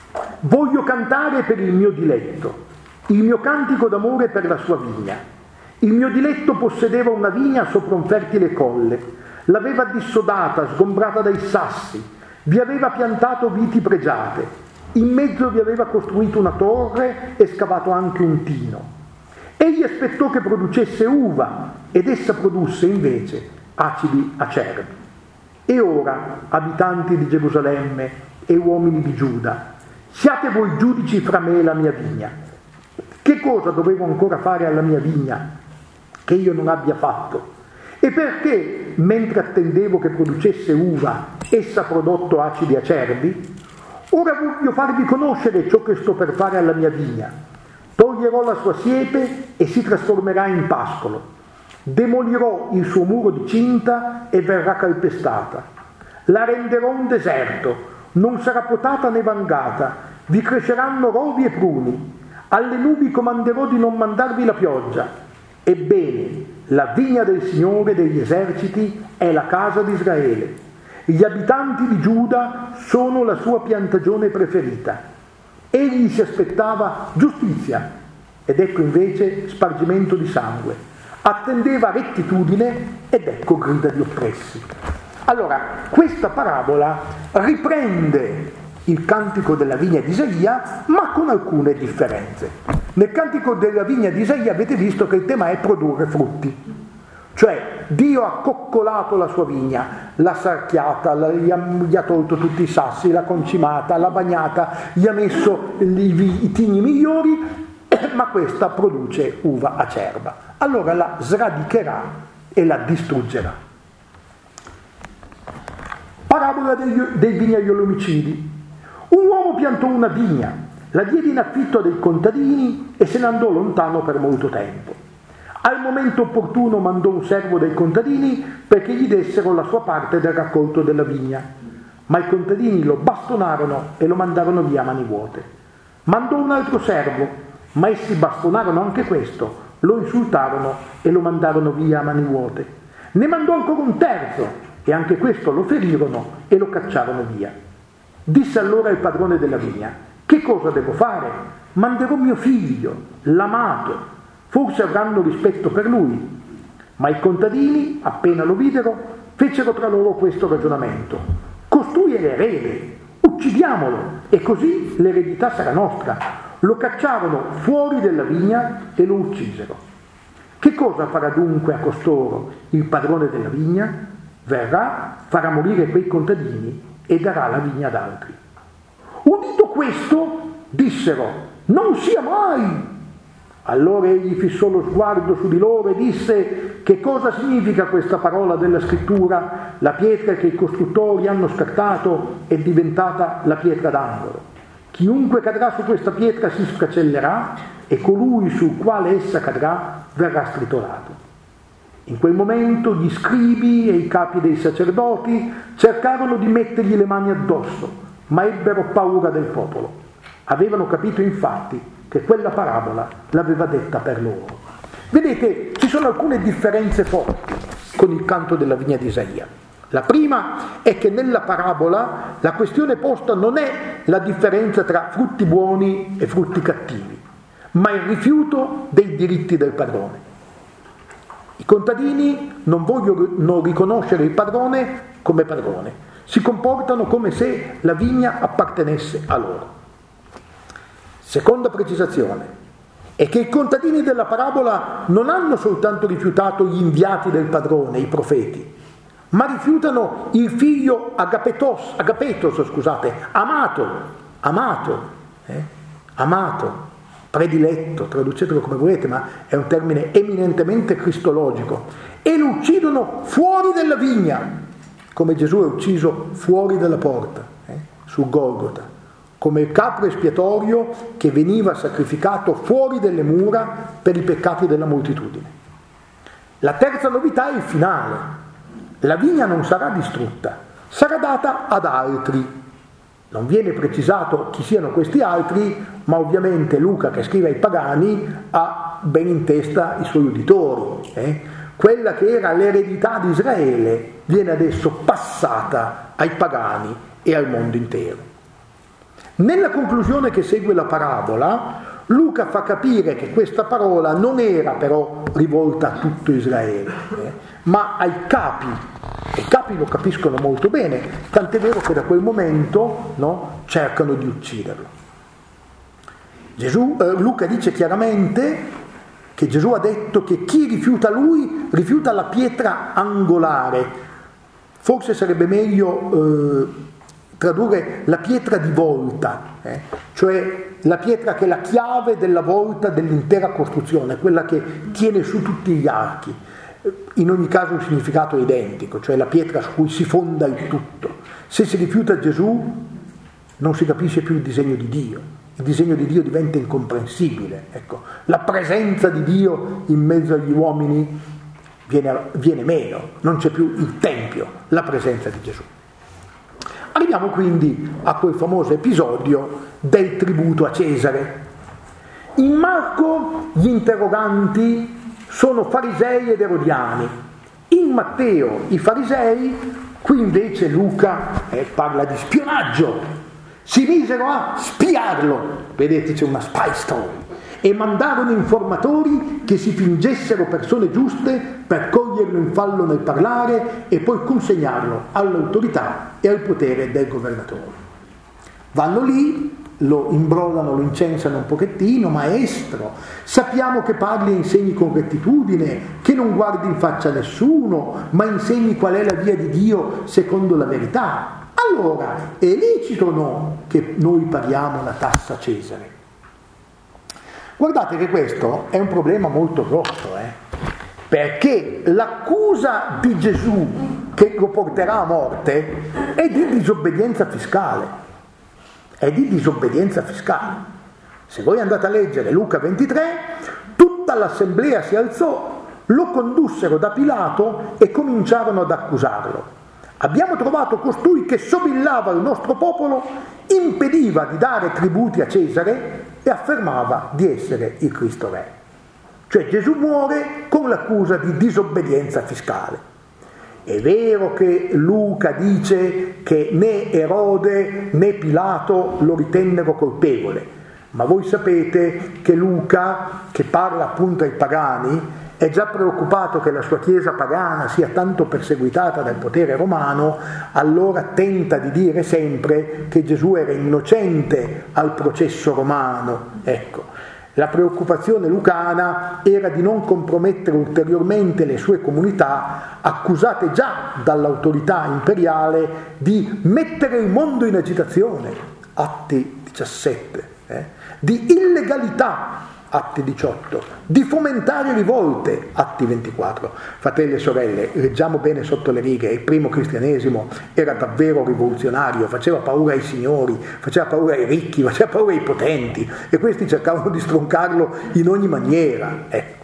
voglio cantare per il mio diletto, il mio cantico d'amore per la sua vigna. Il mio diletto possedeva una vigna sopra un fertile colle, l'aveva dissodata, sgombrata dai sassi, vi aveva piantato viti pregiate, in mezzo vi aveva costruito una torre e scavato anche un tino. Egli aspettò che producesse uva ed essa produsse invece acidi acerbi. E ora, abitanti di Gerusalemme e uomini di Giuda, siate voi giudici fra me e la mia vigna. Che cosa dovevo ancora fare alla mia vigna che io non abbia fatto? E perché, mentre attendevo che producesse uva, essa ha prodotto acidi acerbi? Ora voglio farvi conoscere ciò che sto per fare alla mia vigna. Toglierò la sua siepe e si trasformerà in pascolo. Demolirò il suo muro di cinta e verrà calpestata. La renderò un deserto, non sarà potata né vangata, vi cresceranno rovi e pruni. Alle nubi comanderò di non mandarvi la pioggia. Ebbene, la vigna del Signore degli eserciti è la casa di Israele. Gli abitanti di Giuda sono la sua piantagione preferita. Egli si aspettava giustizia ed ecco invece spargimento di sangue. Attendeva rettitudine ed ecco grida di oppressi. Allora, questa parabola riprende il cantico della vigna di Isaia, ma con alcune differenze. Nel cantico della vigna di Isaia avete visto che il tema è produrre frutti, cioè Dio ha coccolato la sua vigna, l'ha sarchiata, gli ha tolto tutti i sassi, l'ha concimata, l'ha bagnata, gli ha messo i tigni migliori, ma questa produce uva acerba. Allora la sradicherà e la distruggerà. Parabola dei vignaioli omicidi. Un uomo piantò una vigna, la diede in affitto a dei contadini e se ne andò lontano per molto tempo. Al momento opportuno mandò un servo dei contadini perché gli dessero la sua parte del raccolto della vigna, ma i contadini lo bastonarono e lo mandarono via a mani vuote. Mandò un altro servo, ma essi bastonarono anche questo, lo insultarono e lo mandarono via a mani vuote. Ne mandò ancora un terzo e anche questo lo ferirono e lo cacciarono via. Disse allora il padrone della vigna: che cosa devo fare? Manderò mio figlio, l'amato, forse avranno rispetto per lui. Ma i contadini, appena lo videro, fecero tra loro questo ragionamento: costui è l'erede, uccidiamolo e così l'eredità sarà nostra. Lo cacciarono fuori della vigna e lo uccisero. Che cosa farà dunque a costoro il padrone della vigna? Verrà, farà morire quei contadini e darà la vigna ad altri. Udito questo, dissero: non sia mai. Allora egli fissò lo sguardo su di loro e disse: che cosa significa questa parola della scrittura? La pietra che i costruttori hanno scartato è diventata la pietra d'angolo. Chiunque cadrà su questa pietra si sfracellerà e colui sul quale essa cadrà verrà stritolato. In quel momento gli scribi e i capi dei sacerdoti cercarono di mettergli le mani addosso, ma ebbero paura del popolo. Avevano capito infatti che quella parabola l'aveva detta per loro. Vedete, ci sono alcune differenze forti con il canto della vigna di Isaia. La prima è che nella parabola la questione posta non è la differenza tra frutti buoni e frutti cattivi, ma il rifiuto dei diritti del padrone. I contadini non vogliono riconoscere il padrone come padrone, si comportano come se la vigna appartenesse a loro. Seconda precisazione è che i contadini della parabola non hanno soltanto rifiutato gli inviati del padrone, i profeti, ma rifiutano il figlio agapetos, amato, prediletto, traducetelo come volete, ma è un termine eminentemente cristologico, e lo uccidono fuori della vigna, come Gesù è ucciso fuori dalla porta, sul Golgota, come il capro espiatorio che veniva sacrificato fuori delle mura per i peccati della moltitudine. La terza novità è il finale. La vigna non sarà distrutta, sarà data ad altri. Non viene precisato chi siano questi altri, ma ovviamente Luca, che scrive ai pagani, ha ben in testa i suoi uditori. Quella che era l'eredità di Israele viene adesso passata ai pagani e al mondo intero. Nella conclusione che segue la parabola, Luca fa capire che questa parola non era però rivolta a tutto Israele, ma ai capi. I capi lo capiscono molto bene, tant'è vero che da quel momento, no, cercano di ucciderlo. Luca dice chiaramente che Gesù ha detto che chi rifiuta lui rifiuta la pietra angolare. Forse sarebbe meglio tradurre la pietra di volta, cioè la pietra che è la chiave della volta dell'intera costruzione, quella che tiene su tutti gli archi. In ogni caso un significato identico, cioè la pietra su cui si fonda il tutto. Se si rifiuta Gesù non si capisce più il disegno di Dio. Il disegno di Dio diventa incomprensibile. Ecco, la presenza di Dio in mezzo agli uomini viene meno, non c'è più il Tempio, la presenza di Gesù. Arriviamo quindi a quel famoso episodio del tributo a Cesare. In Marco gli interroganti sono farisei ed erodiani, in Matteo i farisei, qui invece Luca parla di spionaggio. Si misero a spiarlo, vedete c'è una spy story, e mandarono informatori che si fingessero persone giuste per coglierlo in fallo nel parlare e poi consegnarlo all'autorità e al potere del governatore. Vanno lì, lo imbrollano, lo incensano un pochettino: maestro, sappiamo che parli e insegni con rettitudine, che non guardi in faccia a nessuno, ma insegni qual è la via di Dio secondo la verità. Allora, è lecito o no che noi paghiamo la tassa a Cesare? Guardate che questo è un problema molto grosso, perché l'accusa di Gesù che lo porterà a morte è di disobbedienza fiscale. È di disobbedienza fiscale. Se voi andate a leggere Luca 23, tutta l'assemblea si alzò, lo condussero da Pilato e cominciarono ad accusarlo. Abbiamo trovato costui che sobillava il nostro popolo, impediva di dare tributi a Cesare e affermava di essere il Cristo Re. Cioè Gesù muore con l'accusa di disobbedienza fiscale. È vero che Luca dice che né Erode né Pilato lo ritennero colpevole, ma voi sapete che Luca, che parla appunto ai pagani, è già preoccupato che la sua chiesa pagana sia tanto perseguitata dal potere romano, allora tenta di dire sempre che Gesù era innocente al processo romano. Ecco, la preoccupazione lucana era di non compromettere ulteriormente le sue comunità, accusate già dall'autorità imperiale di mettere il mondo in agitazione, Atti 17, di illegalità, Atti 18, di fomentare rivolte, Atti 24. Fratelli e sorelle, leggiamo bene sotto le righe: il primo cristianesimo era davvero rivoluzionario, faceva paura ai signori, faceva paura ai ricchi, faceva paura ai potenti, e questi cercavano di stroncarlo in ogni maniera. Ecco.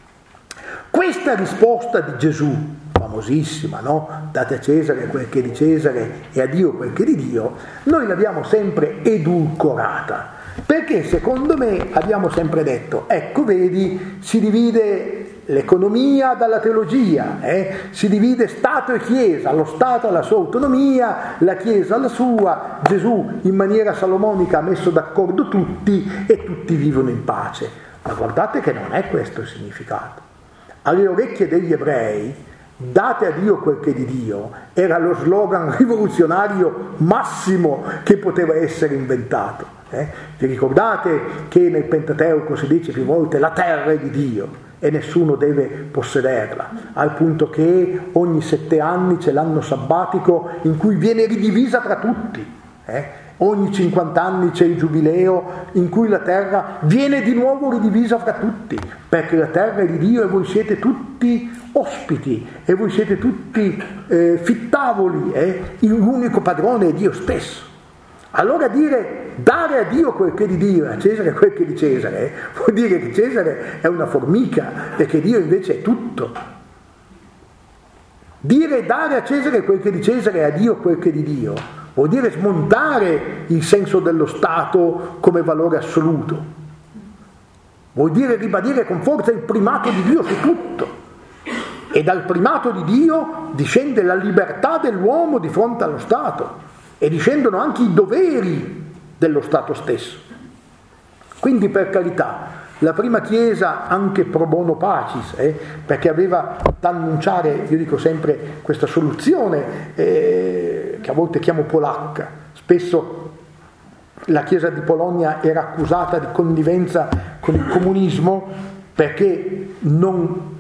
Questa risposta di Gesù, famosissima, no? Date a Cesare quel che è di Cesare e a Dio quel che è di Dio, noi l'abbiamo sempre edulcorata. Perché secondo me abbiamo sempre detto, ecco vedi, si divide l'economia dalla teologia, si divide Stato e Chiesa, lo Stato ha la sua autonomia, la Chiesa ha la sua, Gesù in maniera salomonica ha messo d'accordo tutti e tutti vivono in pace. Ma guardate che non è questo il significato. Alle orecchie degli ebrei, date a Dio quel che è di Dio, era lo slogan rivoluzionario massimo che poteva essere inventato. Vi ricordate che nel Pentateuco si dice più volte la terra è di Dio e nessuno deve possederla, al punto che ogni 7 anni c'è l'anno sabbatico in cui viene ridivisa tra tutti, ogni 50 anni c'è il giubileo in cui la terra viene di nuovo ridivisa fra tutti, perché la terra è di Dio e voi siete tutti ospiti e voi siete tutti fittavoli, l'unico padrone è Dio stesso. Allora dare a Dio quel che è di Dio e a Cesare quel che è di Cesare vuol dire che Cesare è una formica e che Dio invece è tutto. Dare a Cesare quel che è di Cesare e a Dio quel che è di Dio vuol dire smontare il senso dello Stato come valore assoluto, vuol dire ribadire con forza il primato di Dio su tutto, e dal primato di Dio discende la libertà dell'uomo di fronte allo Stato e discendono anche i doveri dello Stato stesso. Quindi, per carità, la prima Chiesa anche pro bono pacis, perché aveva da annunciare, io dico sempre, questa soluzione che a volte chiamo polacca. Spesso la Chiesa di Polonia era accusata di connivenza con il comunismo perché non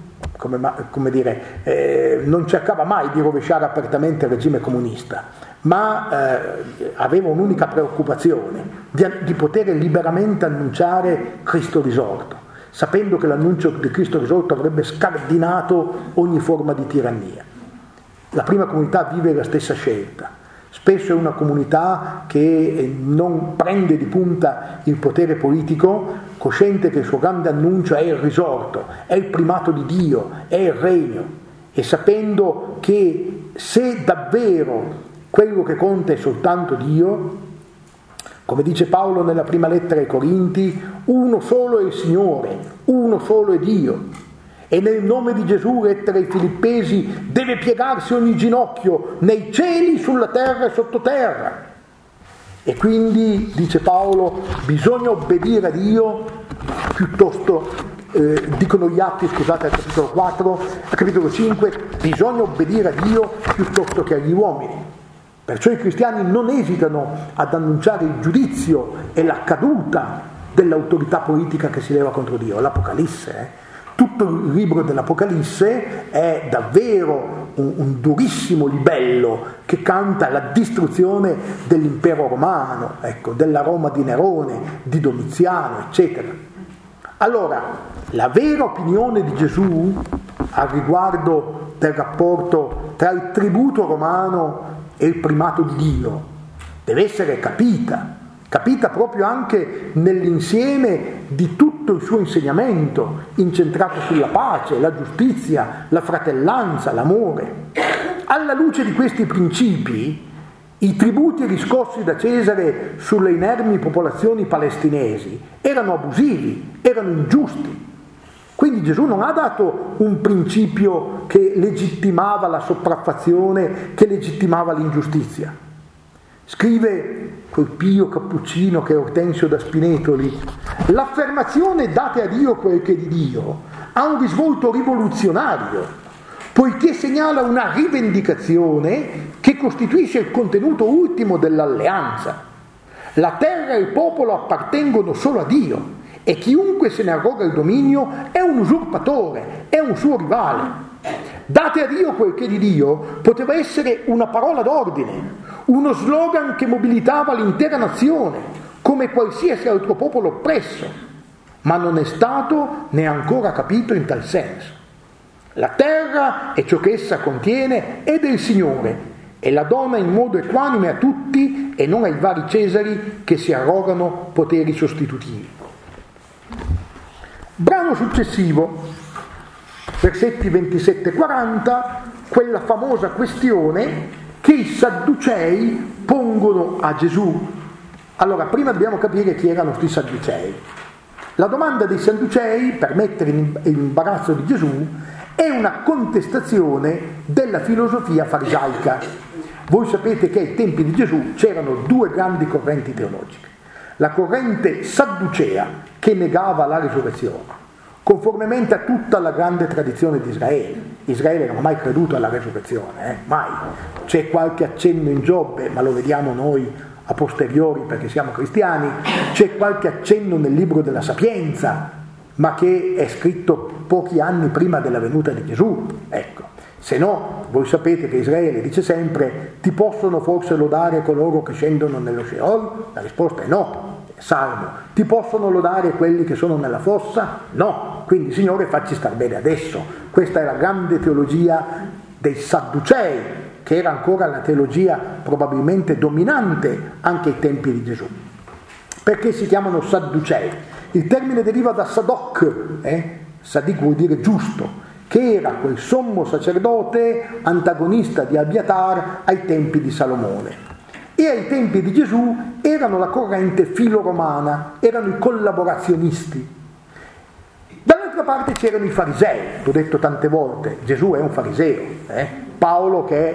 cercava mai di rovesciare apertamente il regime comunista, ma aveva un'unica preoccupazione, di poter liberamente annunciare Cristo risorto, sapendo che l'annuncio di Cristo risorto avrebbe scardinato ogni forma di tirannia. La prima comunità vive la stessa scelta. Spesso è una comunità che non prende di punta il potere politico, cosciente che il suo grande annuncio è il risorto, è il primato di Dio, è il regno, e sapendo che se davvero quello che conta è soltanto Dio, come dice Paolo nella prima lettera ai Corinti, uno solo è il Signore, uno solo è Dio. E nel nome di Gesù, lettera ai Filippesi, deve piegarsi ogni ginocchio nei cieli, sulla terra e sottoterra. E quindi, dice Paolo, bisogna obbedire a Dio piuttosto, dicono gli Atti, scusate, al capitolo 5, bisogna obbedire a Dio piuttosto che agli uomini. Perciò i cristiani non esitano ad annunciare il giudizio e la caduta dell'autorità politica che si leva contro Dio. L'Apocalisse, tutto il libro dell'Apocalisse è davvero un durissimo libello che canta la distruzione dell'impero romano, della Roma di Nerone, di Domiziano, eccetera. Allora, la vera opinione di Gesù al riguardo del rapporto tra il tributo romano e il primato di Dio deve essere capita proprio anche nell'insieme di tutto il suo insegnamento, incentrato sulla pace, la giustizia, la fratellanza, l'amore. Alla luce di questi principi, i tributi riscossi da Cesare sulle inermi popolazioni palestinesi erano abusivi, erano ingiusti. Quindi Gesù non ha dato un principio che legittimava la sopraffazione, che legittimava l'ingiustizia. Scrive quel pio cappuccino che è Ortensio da Spinetoli: l'affermazione date a Dio quel che è di Dio ha un risvolto rivoluzionario, poiché segnala una rivendicazione che costituisce il contenuto ultimo dell'alleanza. La terra e il popolo appartengono solo a Dio e chiunque se ne arroga il dominio è un usurpatore, è un suo rivale. Date a Dio quel che è di Dio poteva essere una parola d'ordine, uno slogan che mobilitava l'intera nazione, come qualsiasi altro popolo oppresso, ma non è stato né ancora capito in tal senso. La terra e ciò che essa contiene è del Signore, e la dona in modo equanime a tutti e non ai vari Cesari che si arrogano poteri sostitutivi. Brano successivo, versetti 27-40, quella famosa questione che i Sadducei pongono a Gesù. Allora, prima dobbiamo capire chi erano questi Sadducei. La domanda dei Sadducei, per mettere in imbarazzo di Gesù, è una contestazione della filosofia farisaica. Voi sapete che ai tempi di Gesù c'erano due grandi correnti teologiche. La corrente sadducea, che negava la risurrezione, conformemente a tutta la grande tradizione di Israele. Israele non ha mai creduto alla resurrezione, mai. C'è qualche accenno in Giobbe, ma lo vediamo noi a posteriori perché siamo cristiani. C'è qualche accenno nel libro della Sapienza, ma che è scritto pochi anni prima della venuta di Gesù. Se no, voi sapete che Israele dice sempre: ti possono forse lodare coloro che scendono nello Sheol? La risposta è no. Salmo: ti possono lodare quelli che sono nella fossa? No. Quindi, Signore, facci star bene adesso. Questa è la grande teologia dei Sadducei, che era ancora la teologia probabilmente dominante anche ai tempi di Gesù. Perché si chiamano Sadducei? Il termine deriva da Sadoc, Sadik vuol dire giusto, che era quel sommo sacerdote antagonista di Abiatar ai tempi di Salomone. E ai tempi di Gesù erano la corrente filoromana, erano i collaborazionisti. Dall'altra parte c'erano i farisei, l'ho detto tante volte, Gesù è un fariseo, Paolo, che è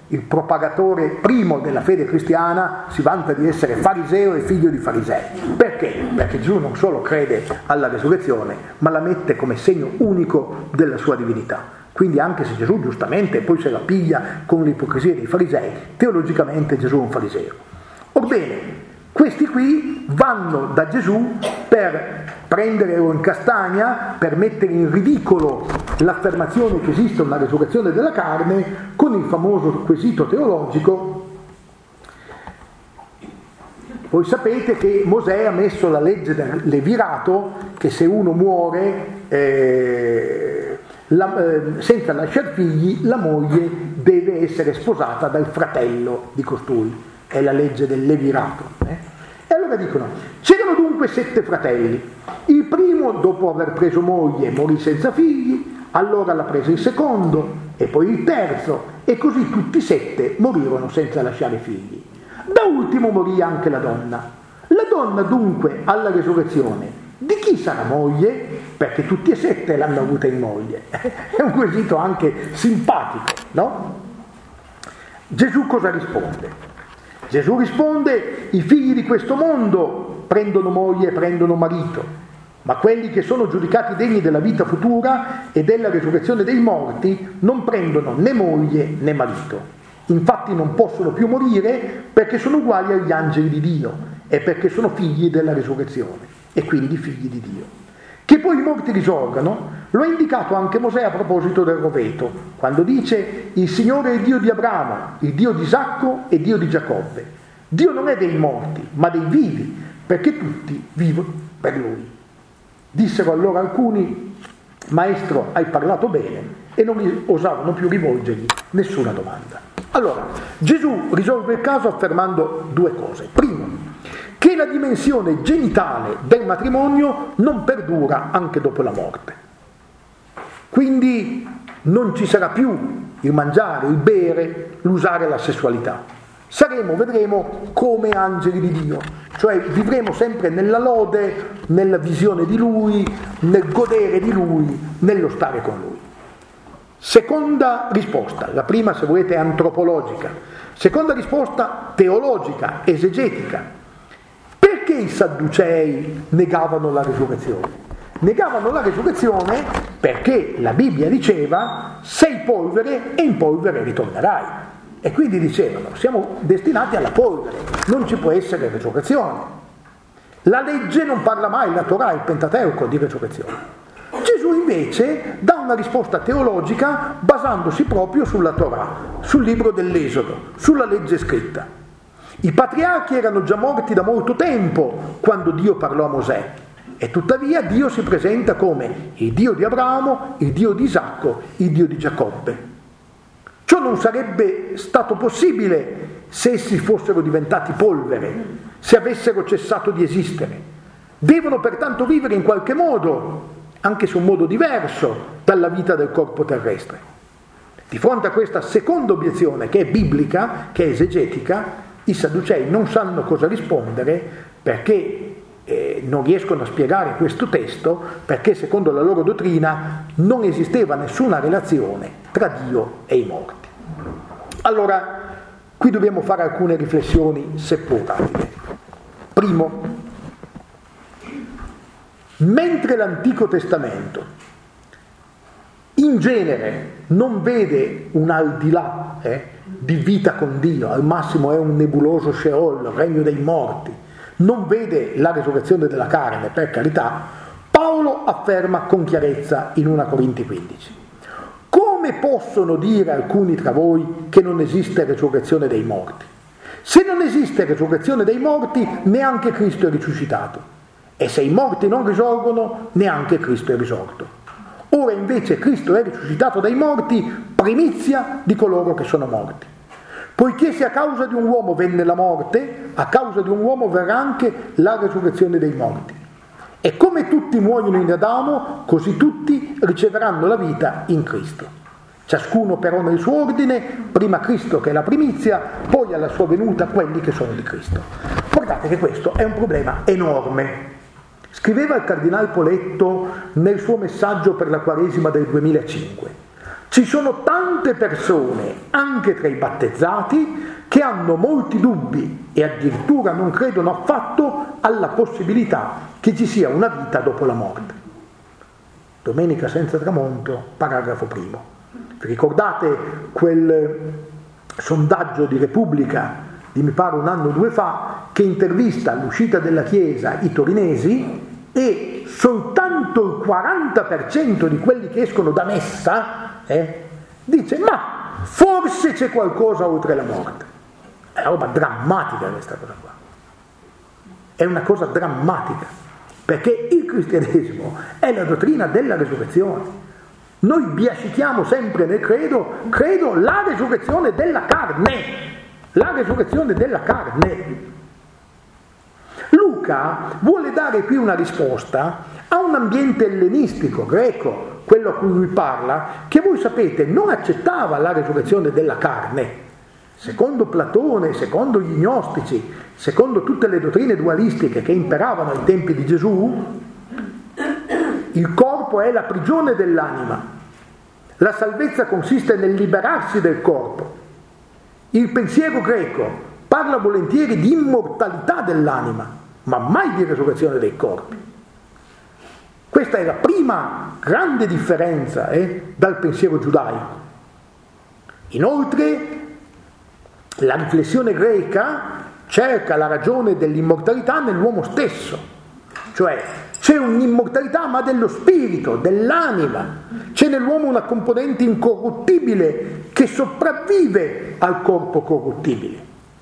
il propagatore primo della fede cristiana, si vanta di essere fariseo e figlio di farisei. Perché? Perché Gesù non solo crede alla resurrezione, ma la mette come segno unico della sua divinità. Quindi anche se Gesù giustamente poi se la piglia con l'ipocrisia dei farisei, teologicamente Gesù è un fariseo. Orbene, questi qui vanno da Gesù per prenderlo in castagna, per mettere in ridicolo l'affermazione che esiste una resurrezione della carne, con il famoso quesito teologico. Voi sapete che Mosè ha messo la legge del levirato, che se uno muore senza lasciar figli, la moglie deve essere sposata dal fratello di costui. È la legge del levirato. E allora dicono, c'erano dunque 7 fratelli. Il primo, dopo aver preso moglie, morì senza figli, allora la prese il secondo, e poi il terzo, e così tutti 7 morirono senza lasciare figli. Da ultimo morì anche la donna. La donna dunque alla resurrezione di chi sarà moglie? Perché tutti e 7 l'hanno avuta in moglie. È un quesito anche simpatico, no? Gesù cosa risponde? Gesù risponde: i figli di questo mondo prendono moglie e prendono marito, ma quelli che sono giudicati degni della vita futura e della resurrezione dei morti non prendono né moglie né marito. Infatti non possono più morire perché sono uguali agli angeli di Dio e perché sono figli della resurrezione e quindi figli di Dio. Che poi i morti risorgano lo ha indicato anche Mosè a proposito del roveto, quando dice: il Signore è il Dio di Abramo, il Dio di Isacco e Dio di Giacobbe. Dio non è dei morti, ma dei vivi, perché tutti vivono per Lui. Dissero allora alcuni: Maestro, hai parlato bene, e non osavano più rivolgergli nessuna domanda. Allora, Gesù risolve il caso affermando 2 cose. Primo, che la dimensione genitale del matrimonio non perdura anche dopo la morte. Quindi non ci sarà più il mangiare, il bere, l'usare la sessualità. Saremo, vedremo, come angeli di Dio, cioè vivremo sempre nella lode, nella visione di Lui, nel godere di Lui, nello stare con Lui. Seconda risposta, la prima se volete è antropologica, seconda risposta teologica, esegetica. Perché i Sadducei negavano la resurrezione? Negavano la resurrezione perché la Bibbia diceva: sei polvere e in polvere ritornerai. E quindi dicevano: siamo destinati alla polvere, non ci può essere resurrezione. La legge non parla mai, la Torah, il Pentateuco, di resurrezione. Gesù invece dà una risposta teologica basandosi proprio sulla Torah, sul libro dell'Esodo, sulla legge scritta. I patriarchi erano già morti da molto tempo quando Dio parlò a Mosè, e tuttavia Dio si presenta come il Dio di Abramo, il Dio di Isacco, il Dio di Giacobbe. Ciò non sarebbe stato possibile se essi fossero diventati polvere, se avessero cessato di esistere. Devono pertanto vivere in qualche modo, anche se un modo diverso dalla vita del corpo terrestre. Di fronte a questa seconda obiezione, che è biblica, che è esegetica, i Sadducei non sanno cosa rispondere, perché non riescono a spiegare questo testo, perché secondo la loro dottrina non esisteva nessuna relazione tra Dio e i morti. Allora, qui dobbiamo fare alcune riflessioni, seppur rapide. Primo, mentre l'Antico Testamento in genere non vede un al di là di vita con Dio, al massimo è un nebuloso Sheol, regno dei morti, non vede la resurrezione della carne, per carità, Paolo afferma con chiarezza in 1 Corinti 15: come possono dire alcuni tra voi che non esiste resurrezione dei morti? Se non esiste resurrezione dei morti, neanche Cristo è risuscitato, e se i morti non risorgono, neanche Cristo è risorto. Ora invece Cristo è risuscitato dai morti, primizia di coloro che sono morti. Poiché se a causa di un uomo venne la morte, a causa di un uomo verrà anche la resurrezione dei morti. E come tutti muoiono in Adamo, così tutti riceveranno la vita in Cristo. Ciascuno però nel suo ordine, prima Cristo che è la primizia, poi alla sua venuta quelli che sono di Cristo. Guardate che questo è un problema enorme. Scriveva il Cardinal Poletto nel suo messaggio per la Quaresima del 2005. Ci sono tante persone, anche tra i battezzati, che hanno molti dubbi e addirittura non credono affatto alla possibilità che ci sia una vita dopo la morte. Domenica senza tramonto, paragrafo primo. Vi ricordate quel sondaggio di Repubblica di mi pare un anno o due fa, che intervista all'uscita della chiesa i torinesi e soltanto il 40% di quelli che escono da messa dice ma forse c'è qualcosa oltre la morte. È una roba drammatica questa cosa qua. È una cosa drammatica, perché il cristianesimo è la dottrina della resurrezione. Noi biascichiamo sempre nel credo la resurrezione della carne. La resurrezione della carne. Luca vuole dare qui una risposta a un ambiente ellenistico, greco, quello a cui lui parla, che voi sapete non accettava la resurrezione della carne. Secondo Platone, secondo gli gnostici, secondo tutte le dottrine dualistiche che imperavano ai tempi di Gesù, il corpo è la prigione dell'anima. La salvezza consiste nel liberarsi del corpo. Il pensiero greco parla volentieri di immortalità dell'anima, ma mai di resurrezione dei corpi. Questa è la prima grande differenza dal pensiero giudaico. Inoltre, la riflessione greca cerca la ragione dell'immortalità nell'uomo stesso, cioè c'è un'immortalità ma dello spirito, dell'anima, c'è nell'uomo una componente incorruttibile che sopravvive al corpo corruttibile.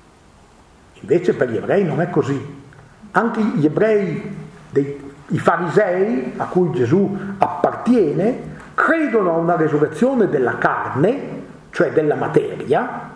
Invece per gli ebrei non è così. Anche gli ebrei, i farisei a cui Gesù appartiene, credono a una resurrezione della carne, cioè della materia,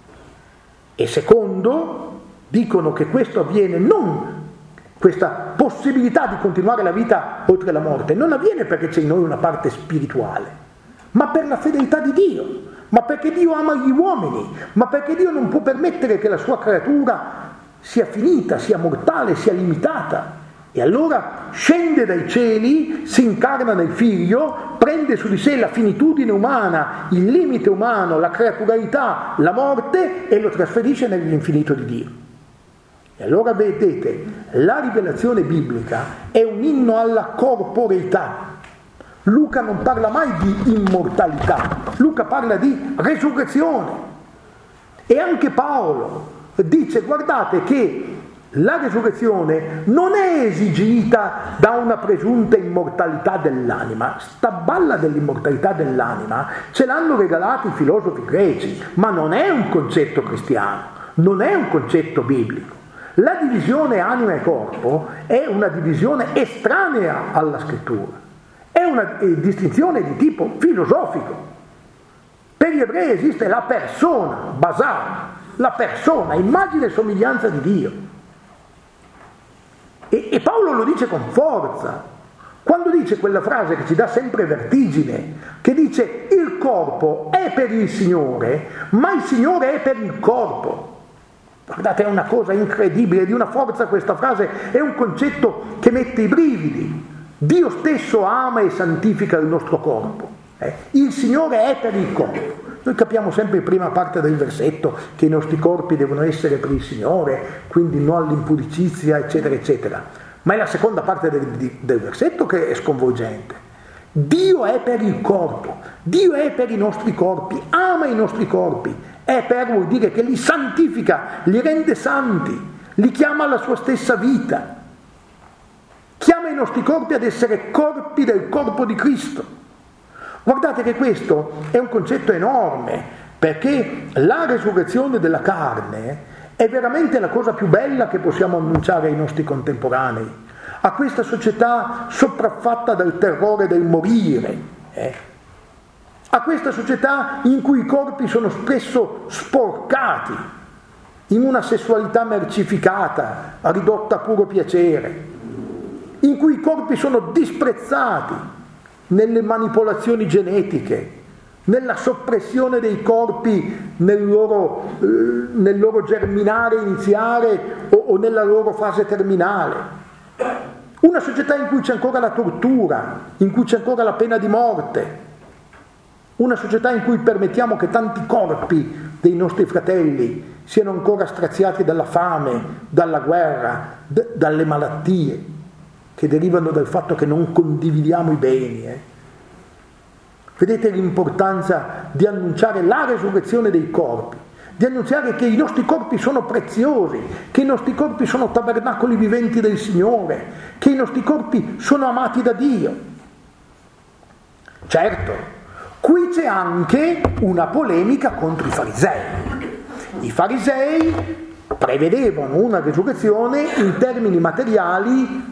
e secondo, dicono che questo avviene non, questa possibilità di continuare la vita oltre la morte, non avviene perché c'è in noi una parte spirituale, ma per la fedeltà di Dio, ma perché Dio ama gli uomini, ma perché Dio non può permettere che la sua creatura sia finita, sia mortale, sia limitata. E allora scende dai cieli, si incarna nel figlio, prende su di sé la finitudine umana, il limite umano, la creaturalità, la morte e lo trasferisce nell'infinito di Dio. E allora vedete, la rivelazione biblica è un inno alla corporeità. Luca non parla mai di immortalità, Luca parla di resurrezione. E anche Paolo dice, guardate che la resurrezione non è esigita da una presunta immortalità dell'anima. Sta balla dell'immortalità dell'anima ce l'hanno regalata i filosofi greci, ma non è un concetto cristiano, non è un concetto biblico. La divisione anima e corpo è una divisione estranea alla scrittura, è una distinzione di tipo filosofico. Per gli ebrei esiste la persona, basar, la persona, immagine e somiglianza di Dio. E Paolo lo dice con forza, quando dice quella frase che ci dà sempre vertigine, che dice il corpo è per il Signore, ma il Signore è per il corpo. Guardate, è una cosa incredibile, di una forza questa frase, è un concetto che mette i brividi. Dio stesso ama e santifica il nostro corpo. Il Signore è per il corpo. Noi capiamo sempre in prima parte del versetto che i nostri corpi devono essere per il Signore, quindi non all'impudicizia, eccetera, eccetera. Ma è la seconda parte del versetto che è sconvolgente. Dio è per il corpo, Dio è per i nostri corpi, ama i nostri corpi. È per, vuol dire che li santifica, li rende santi, li chiama alla sua stessa vita. Chiama i nostri corpi ad essere corpi del corpo di Cristo. Guardate che questo è un concetto enorme, perché la resurrezione della carne è veramente la cosa più bella che possiamo annunciare ai nostri contemporanei, a questa società sopraffatta dal terrore del morire, a questa società in cui i corpi sono spesso sporcati, in una sessualità mercificata, ridotta a puro piacere, in cui i corpi sono disprezzati nelle manipolazioni genetiche, nella soppressione dei corpi nel loro germinare iniziale o nella loro fase terminale. Una società in cui c'è ancora la tortura, in cui c'è ancora la pena di morte. Una società in cui permettiamo che tanti corpi dei nostri fratelli siano ancora straziati dalla fame, dalla guerra, dalle malattie che derivano dal fatto che non condividiamo i beni. Vedete l'importanza di annunciare la resurrezione dei corpi, di annunciare che i nostri corpi sono preziosi, che i nostri corpi sono tabernacoli viventi del Signore, che i nostri corpi sono amati da Dio. Certo, qui c'è anche una polemica contro i farisei. I farisei prevedevano una resurrezione in termini materiali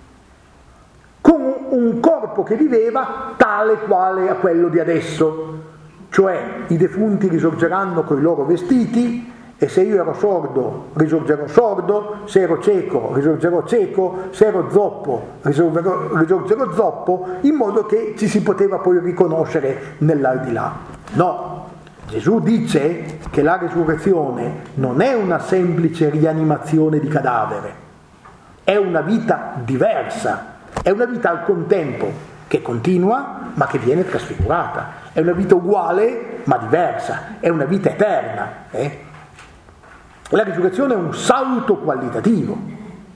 con un corpo che viveva tale quale a quello di adesso, cioè i defunti risorgeranno con i loro vestiti e se io ero sordo risorgerò sordo, se ero cieco risorgerò cieco, se ero zoppo risorgerò zoppo, in modo che ci si poteva poi riconoscere nell'aldilà. No, Gesù dice che la resurrezione non è una semplice rianimazione di cadavere, è una vita diversa, è una vita al contempo che continua ma che viene trasfigurata, è una vita uguale ma diversa, è una vita eterna. La risurrezione è un salto qualitativo.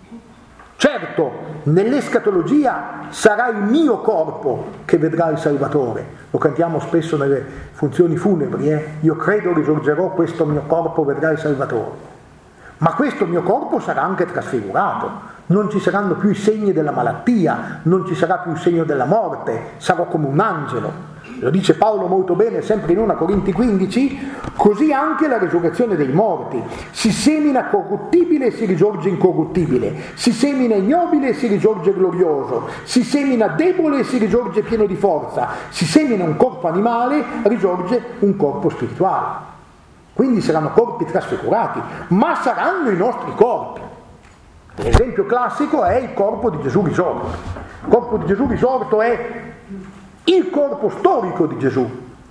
Certo, nell'escatologia sarà il mio corpo che vedrà il Salvatore, lo cantiamo spesso nelle funzioni funebri, io credo risorgerò, questo mio corpo vedrà il Salvatore. Ma questo mio corpo sarà anche trasfigurato, non ci saranno più i segni della malattia, non ci sarà più il segno della morte, sarò come un angelo. Lo dice Paolo molto bene, sempre in 1 Corinti 15, così anche la resurrezione dei morti. Si semina corruttibile e si risorge incorruttibile, si semina ignobile e si risorge glorioso, si semina debole e si risorge pieno di forza, si semina un corpo animale, risorge un corpo spirituale. Quindi saranno corpi trasfigurati, ma saranno i nostri corpi. L'esempio classico è il corpo di Gesù risorto. Il corpo di Gesù risorto è il corpo storico di Gesù,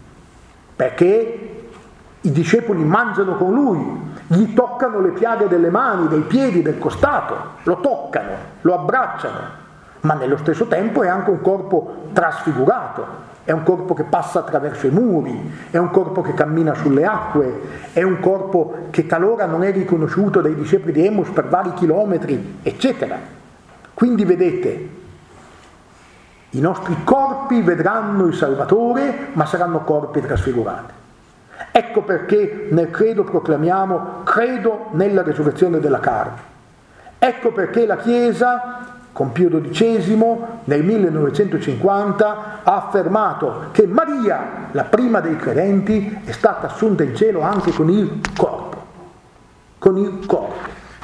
perché i discepoli mangiano con lui, gli toccano le piaghe delle mani, dei piedi, del costato, lo toccano, lo abbracciano, ma nello stesso tempo è anche un corpo trasfigurato, è un corpo che passa attraverso i muri, è un corpo che cammina sulle acque, è un corpo che talora non è riconosciuto dai discepoli di Emmaus per vari chilometri, eccetera. Quindi vedete, i nostri corpi vedranno il Salvatore, ma saranno corpi trasfigurati. Ecco perché nel credo proclamiamo: credo nella resurrezione della carne. Ecco perché la Chiesa, con Pio XII, nel 1950, ha affermato che Maria, la prima dei credenti, è stata assunta in cielo anche con il corpo. Con il corpo.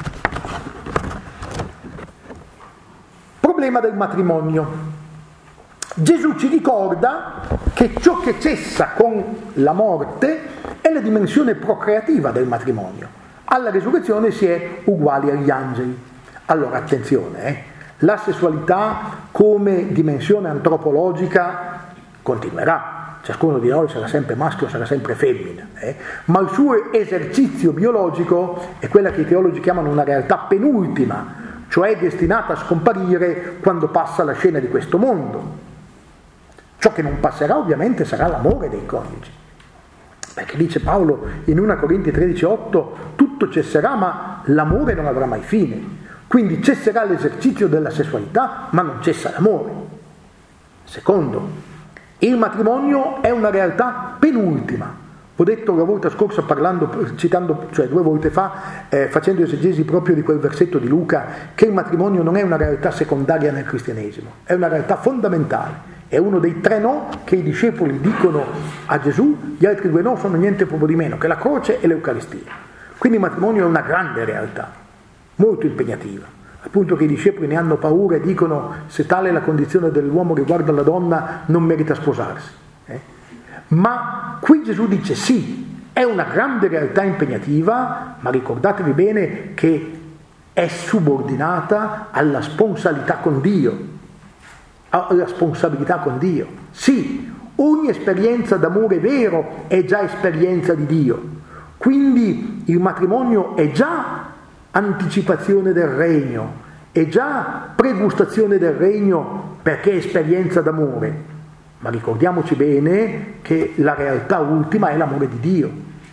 Problema del matrimonio. Gesù ci ricorda che ciò che cessa con la morte è la dimensione procreativa del matrimonio. Alla resurrezione si è uguali agli angeli. Allora attenzione, la sessualità come dimensione antropologica continuerà. Ciascuno di noi sarà sempre maschio, sarà sempre femmina, ma il suo esercizio biologico è quella che i teologi chiamano una realtà penultima, cioè destinata a scomparire quando passa la scena di questo mondo. Ciò che non passerà ovviamente sarà l'amore dei coniugi, perché dice Paolo in 1 Corinti 13,8: tutto cesserà ma l'amore non avrà mai fine. Quindi cesserà l'esercizio della sessualità ma non cessa l'amore. Secondo, il matrimonio è una realtà penultima. Ho detto la volta scorsa, citando, cioè 2 volte fa, facendo esegesi proprio di quel versetto di Luca, che il matrimonio non è una realtà secondaria nel cristianesimo, è una realtà fondamentale. È uno dei 3 no che i discepoli dicono a Gesù, gli altri 2 no sono niente proprio di meno che la croce e l'Eucaristia. Quindi il matrimonio è una grande realtà, molto impegnativa, al punto che i discepoli ne hanno paura e dicono: se tale è la condizione dell'uomo riguardo alla donna, non merita sposarsi. Ma qui Gesù dice sì, è una grande realtà impegnativa, ma ricordatevi bene che è subordinata alla sponsalità con Dio. La responsabilità con Dio. Sì, ogni esperienza d'amore vero è già esperienza di Dio. Quindi il matrimonio è già anticipazione del regno, è già pregustazione del regno perché è esperienza d'amore. ma ricordiamoci bene che la realtà ultima è l'amore di Dio.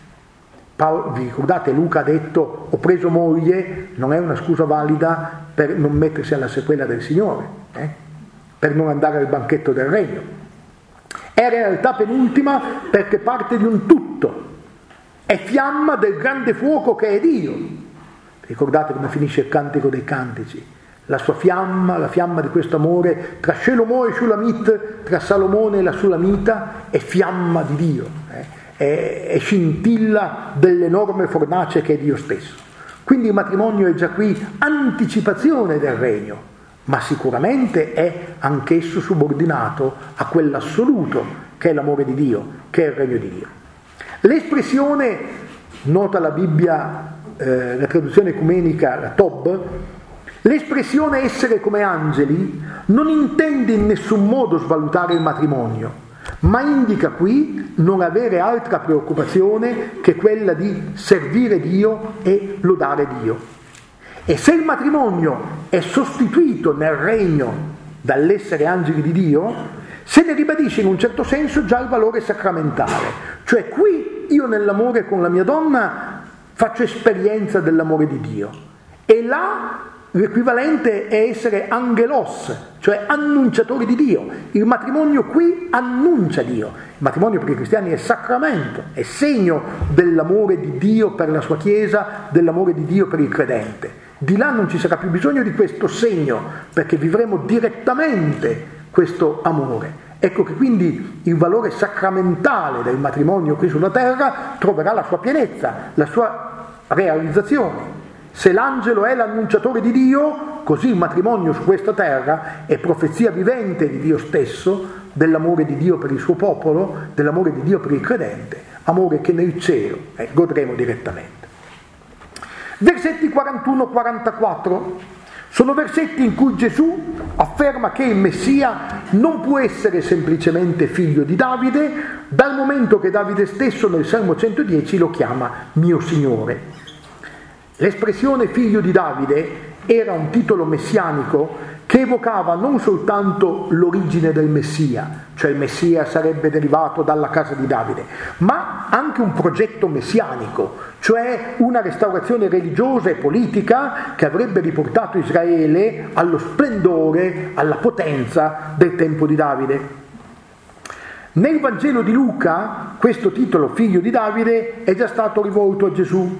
Vi ricordate, Luca ha detto: ho preso moglie, non è una scusa valida per non mettersi alla sequela del Signore, per non andare al banchetto del regno. È realtà penultima perché parte di un tutto, è fiamma del grande fuoco che è Dio. Ricordate come finisce il Cantico dei Cantici? La sua fiamma, la fiamma di questo amore tra Shelomo e Shulamit, tra Salomone e la Sulamita, è fiamma di Dio, è scintilla dell'enorme fornace che è Dio stesso. Quindi il matrimonio è già qui anticipazione del regno, ma sicuramente è anch'esso subordinato a quell'assoluto che è l'amore di Dio, che è il regno di Dio. L'espressione, nota la Bibbia, la traduzione ecumenica, la Tob, l'espressione essere come angeli non intende in nessun modo svalutare il matrimonio, ma indica qui non avere altra preoccupazione che quella di servire Dio e lodare Dio. E se il matrimonio è sostituito nel regno dall'essere angeli di Dio, se ne ribadisce in un certo senso già il valore sacramentale. Cioè qui io nell'amore con la mia donna faccio esperienza dell'amore di Dio, e là l'equivalente è essere angelos, cioè annunciatori di Dio. Il matrimonio qui annuncia Dio. Il matrimonio per i cristiani è sacramento, è segno dell'amore di Dio per la sua Chiesa, dell'amore di Dio per il credente. Di là non ci sarà più bisogno di questo segno, perché vivremo direttamente questo amore. Ecco che quindi il valore sacramentale del matrimonio qui sulla terra troverà la sua pienezza, la sua realizzazione. Se l'angelo è l'annunciatore di Dio, così il matrimonio su questa terra è profezia vivente di Dio stesso, dell'amore di Dio per il suo popolo, dell'amore di Dio per il credente, amore che nel cielo godremo direttamente. Versetti 41-44 sono versetti in cui Gesù afferma che il Messia non può essere semplicemente figlio di Davide, dal momento che Davide stesso nel Salmo 110 lo chiama mio Signore. L'espressione figlio di Davide era un titolo messianico che evocava non soltanto l'origine del Messia, cioè il Messia sarebbe derivato dalla casa di Davide, ma anche un progetto messianico, cioè una restaurazione religiosa e politica che avrebbe riportato Israele allo splendore, alla potenza del tempo di Davide. Nel Vangelo di Luca questo titolo figlio di Davide è già stato rivolto a Gesù.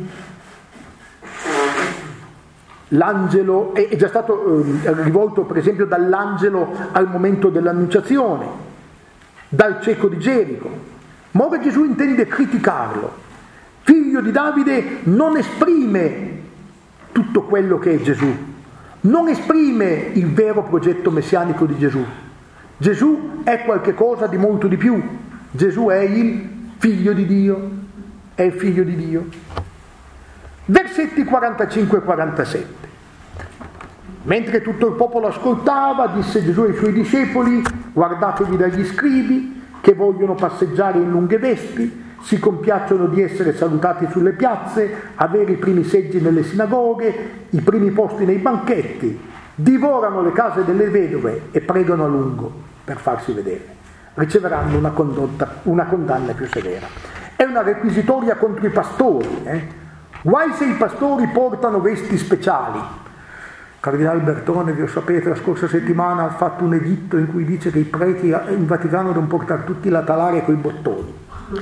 L'angelo è già stato rivolto per esempio dall'angelo al momento dell'annunciazione, dal cieco di Gerico, ma ora Gesù intende criticarlo. Figlio di Davide non esprime tutto quello che è Gesù, non esprime il vero progetto messianico di Gesù. Gesù è qualche cosa di molto di più. Gesù è il figlio di Dio, è il figlio di Dio. Versetti 45 e 47. Mentre tutto il popolo ascoltava, disse Gesù ai suoi discepoli: guardatevi dagli scribi che vogliono passeggiare in lunghe vesti, si compiacciono di essere salutati sulle piazze, avere i primi seggi nelle sinagoghe, i primi posti nei banchetti, divorano le case delle vedove e pregano a lungo per farsi vedere. Riceveranno una condanna più severa. È una requisitoria contro i pastori. Guai se i pastori portano vesti speciali. Cardinale Bertone, vi lo sapete, la scorsa settimana ha fatto un editto in cui dice che i preti in Vaticano devono portare tutti la talaria con i bottoni,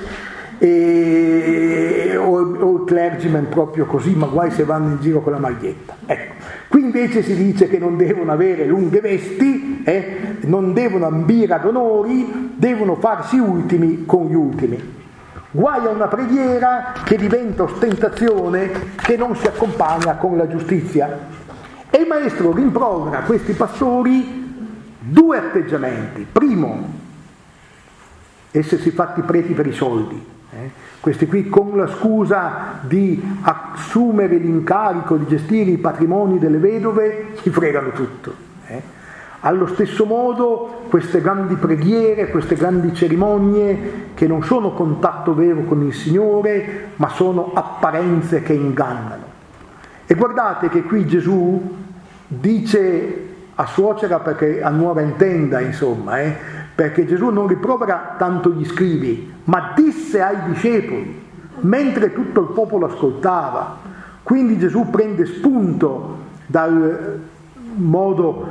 o il clergyman proprio così, ma guai se vanno in giro con la maglietta. Ecco, qui invece si dice che non devono avere lunghe vesti, non devono ambire ad onori, devono farsi ultimi con gli ultimi. Guai a una preghiera che diventa ostentazione, che non si accompagna con la giustizia. E il maestro rimprovera a questi pastori due atteggiamenti. Primo, essersi fatti preti per i soldi. Questi qui con la scusa di assumere l'incarico di gestire i patrimoni delle vedove si fregano tutto. Allo stesso modo queste grandi preghiere, queste grandi cerimonie che non sono contatto vero con il Signore, ma sono apparenze che ingannano. E guardate che qui Gesù dice a suocera perché a nuora intenda, insomma, perché Gesù non rimprovera tanto gli scribi, ma disse ai discepoli, mentre tutto il popolo ascoltava. Quindi Gesù prende spunto dal modo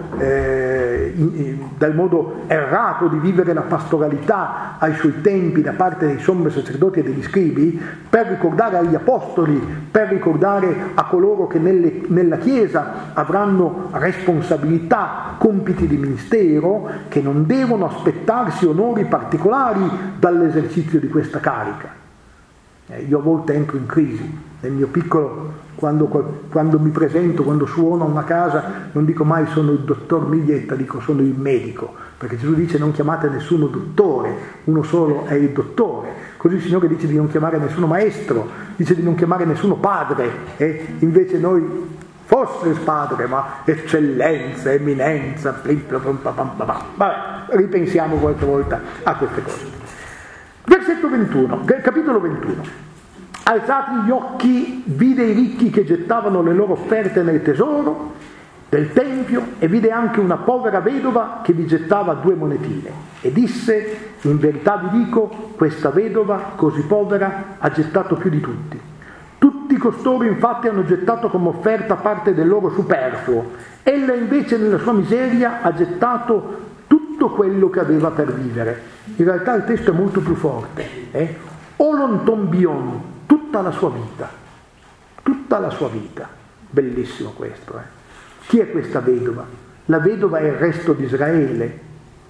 errato di vivere la pastoralità ai suoi tempi da parte dei sommi sacerdoti e degli scribi, per ricordare agli apostoli, per ricordare a coloro che nella Chiesa avranno responsabilità, compiti di ministero, che non devono aspettarsi onori particolari dall'esercizio di questa carica. Io a volte entro in crisi, nel mio piccolo, quando mi presento, quando suono a una casa, non dico mai sono il dottor Miglietta, dico sono il medico, perché Gesù dice non chiamate nessuno dottore, uno solo è il dottore. Così il Signore dice di non chiamare nessuno maestro, dice di non chiamare nessuno padre, e invece noi, fosse padre, ma eccellenza, eminenza, vabbè, ripensiamo qualche volta a queste cose. Versetto 21, capitolo 21. Alzati gli occhi, vide i ricchi che gettavano le loro offerte nel tesoro del tempio e vide anche una povera vedova che vi gettava 2 monetine e disse: in verità vi dico, questa vedova così povera ha gettato più di tutti. Tutti costoro infatti hanno gettato come offerta parte del loro superfluo, ella invece nella sua miseria ha gettato tutto quello che aveva per vivere. In realtà il testo è molto più forte. Olon tombion, tutta la sua vita. Bellissimo questo. Chi è questa vedova? La vedova è il resto di Israele,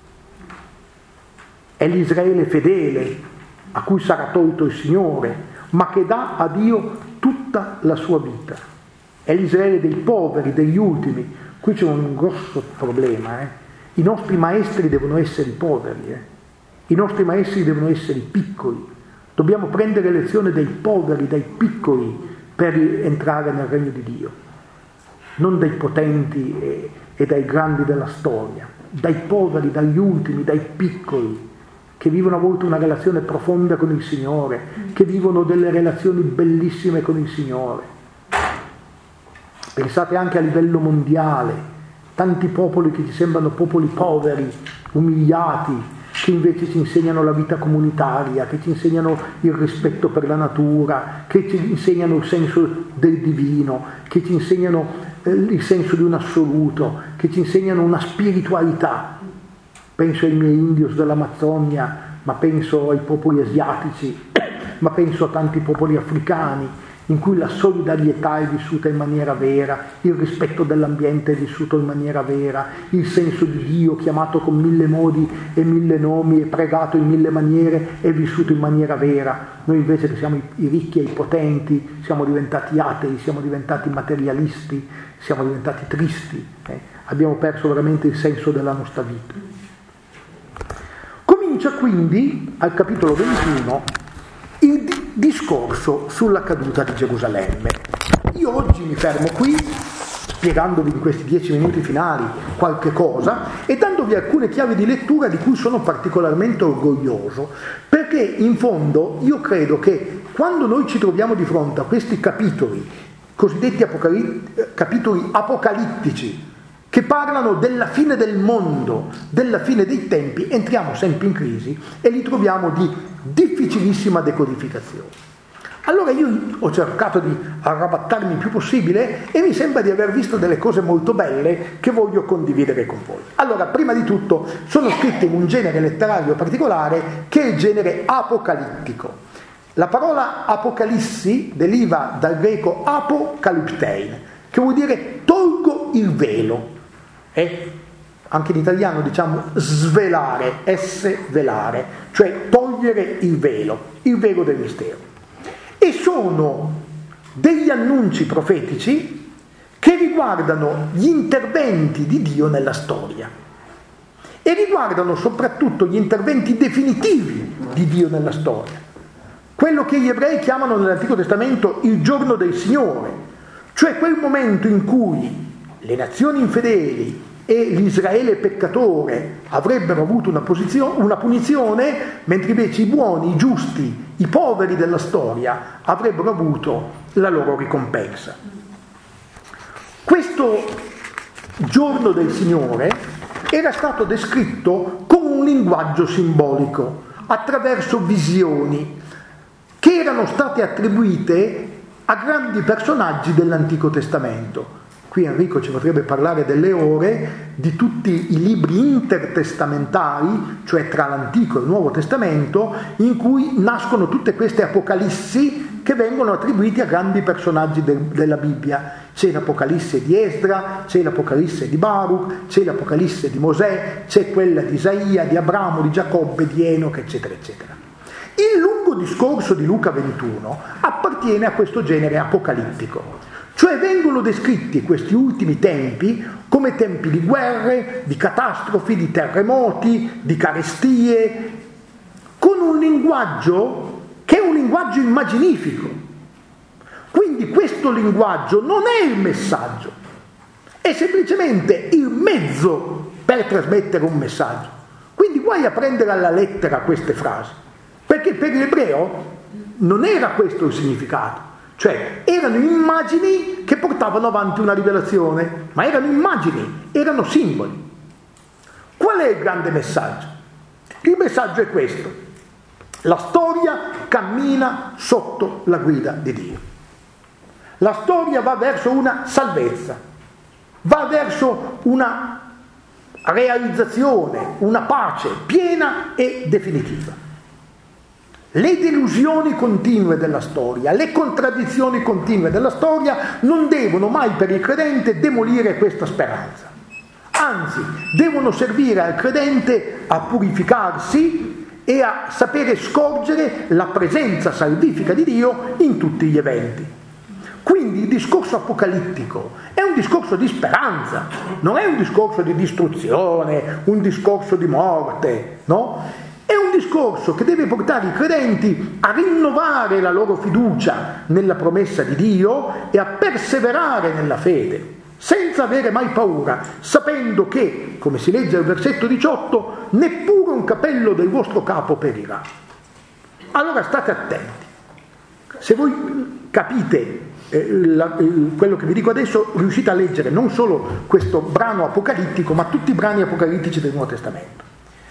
è l'Israele fedele a cui sarà tolto il Signore, ma che dà a Dio tutta la sua vita. È l'Israele dei poveri, degli ultimi. Qui c'è un grosso problema. I nostri maestri devono essere i poveri, i nostri maestri devono essere i piccoli. Dobbiamo prendere lezione dai poveri, dai piccoli, per entrare nel regno di Dio, non dai potenti e dai grandi della storia, dai poveri, dagli ultimi, dai piccoli, che vivono a volte una relazione profonda con il Signore, che vivono delle relazioni bellissime con il Signore. Pensate anche a livello mondiale, tanti popoli che ci sembrano popoli poveri, umiliati, che invece ci insegnano la vita comunitaria, che ci insegnano il rispetto per la natura, che ci insegnano il senso del divino, che ci insegnano il senso di un assoluto, che ci insegnano una spiritualità. Penso ai miei indios dell'Amazzonia, ma penso ai popoli asiatici, ma penso a tanti popoli africani, in cui la solidarietà è vissuta in maniera vera, il rispetto dell'ambiente è vissuto in maniera vera, il senso di Dio chiamato con 1000 modi e 1000 nomi e pregato in 1000 maniere è vissuto in maniera vera. Noi invece che siamo i ricchi e i potenti siamo diventati atei, siamo diventati materialisti, siamo diventati tristi, abbiamo perso veramente il senso della nostra vita. Comincia quindi al capitolo 21 il discorso sulla caduta di Gerusalemme. Io oggi mi fermo qui, spiegandovi in questi 10 minuti finali qualche cosa e dandovi alcune chiavi di lettura di cui sono particolarmente orgoglioso, perché in fondo io credo che quando noi ci troviamo di fronte a questi capitoli, cosiddetti capitoli apocalittici, che parlano della fine del mondo, della fine dei tempi, entriamo sempre in crisi e li troviamo di difficilissima decodificazione. Allora io ho cercato di arrabattarmi il più possibile e mi sembra di aver visto delle cose molto belle che voglio condividere con voi. Allora, prima di tutto, sono scritte in un genere letterario particolare che è il genere apocalittico. La parola apocalissi deriva dal greco apocalyptein, che vuol dire tolgo il velo. Anche in italiano diciamo svelare, velare, cioè togliere il velo del mistero. E sono degli annunci profetici che riguardano gli interventi di Dio nella storia e riguardano soprattutto gli interventi definitivi di Dio nella storia, quello che gli ebrei chiamano nell'Antico Testamento il giorno del Signore, cioè quel momento in cui le nazioni infedeli e l'Israele peccatore avrebbero avuto una punizione, mentre invece i buoni, i giusti, i poveri della storia avrebbero avuto la loro ricompensa. Questo giorno del Signore era stato descritto come un un linguaggio simbolico, attraverso visioni che erano state attribuite a grandi personaggi dell'Antico Testamento. Qui Enrico ci potrebbe parlare delle ore di tutti i libri intertestamentali, cioè tra l'Antico e il Nuovo Testamento, in cui nascono tutte queste apocalissi che vengono attribuiti a grandi personaggi della Bibbia. C'è l'Apocalisse di Esdra, c'è l'Apocalisse di Baruch, c'è l'Apocalisse di Mosè, c'è quella di Isaia, di Abramo, di Giacobbe, di Enoch, eccetera, eccetera. Il lungo discorso di Luca 21 appartiene a questo genere apocalittico. Cioè vengono descritti questi ultimi tempi come tempi di guerre, di catastrofi, di terremoti, di carestie, con un linguaggio che è un linguaggio immaginifico. Quindi questo linguaggio non è il messaggio, è semplicemente il mezzo per trasmettere un messaggio. Quindi guai a prendere alla lettera queste frasi, perché per l'ebreo non era questo il significato. Cioè, erano immagini che portavano avanti una rivelazione, ma erano immagini, erano simboli. Qual è il grande messaggio? Il messaggio è questo: la storia cammina sotto la guida di Dio. La storia va verso una salvezza, va verso una realizzazione, una pace piena e definitiva. Le delusioni continue della storia, le contraddizioni continue della storia non devono mai per il credente demolire questa speranza. Anzi, devono servire al credente a purificarsi e a sapere scorgere la presenza salvifica di Dio in tutti gli eventi. Quindi il discorso apocalittico è un discorso di speranza, non è un discorso di distruzione, un discorso di morte, no? È un discorso che deve portare i credenti a rinnovare la loro fiducia nella promessa di Dio e a perseverare nella fede, senza avere mai paura, sapendo che, come si legge al versetto 18, neppure un capello del vostro capo perirà. Allora state attenti. Se voi capite quello che vi dico adesso, riuscite a leggere non solo questo brano apocalittico, ma tutti i brani apocalittici del Nuovo Testamento.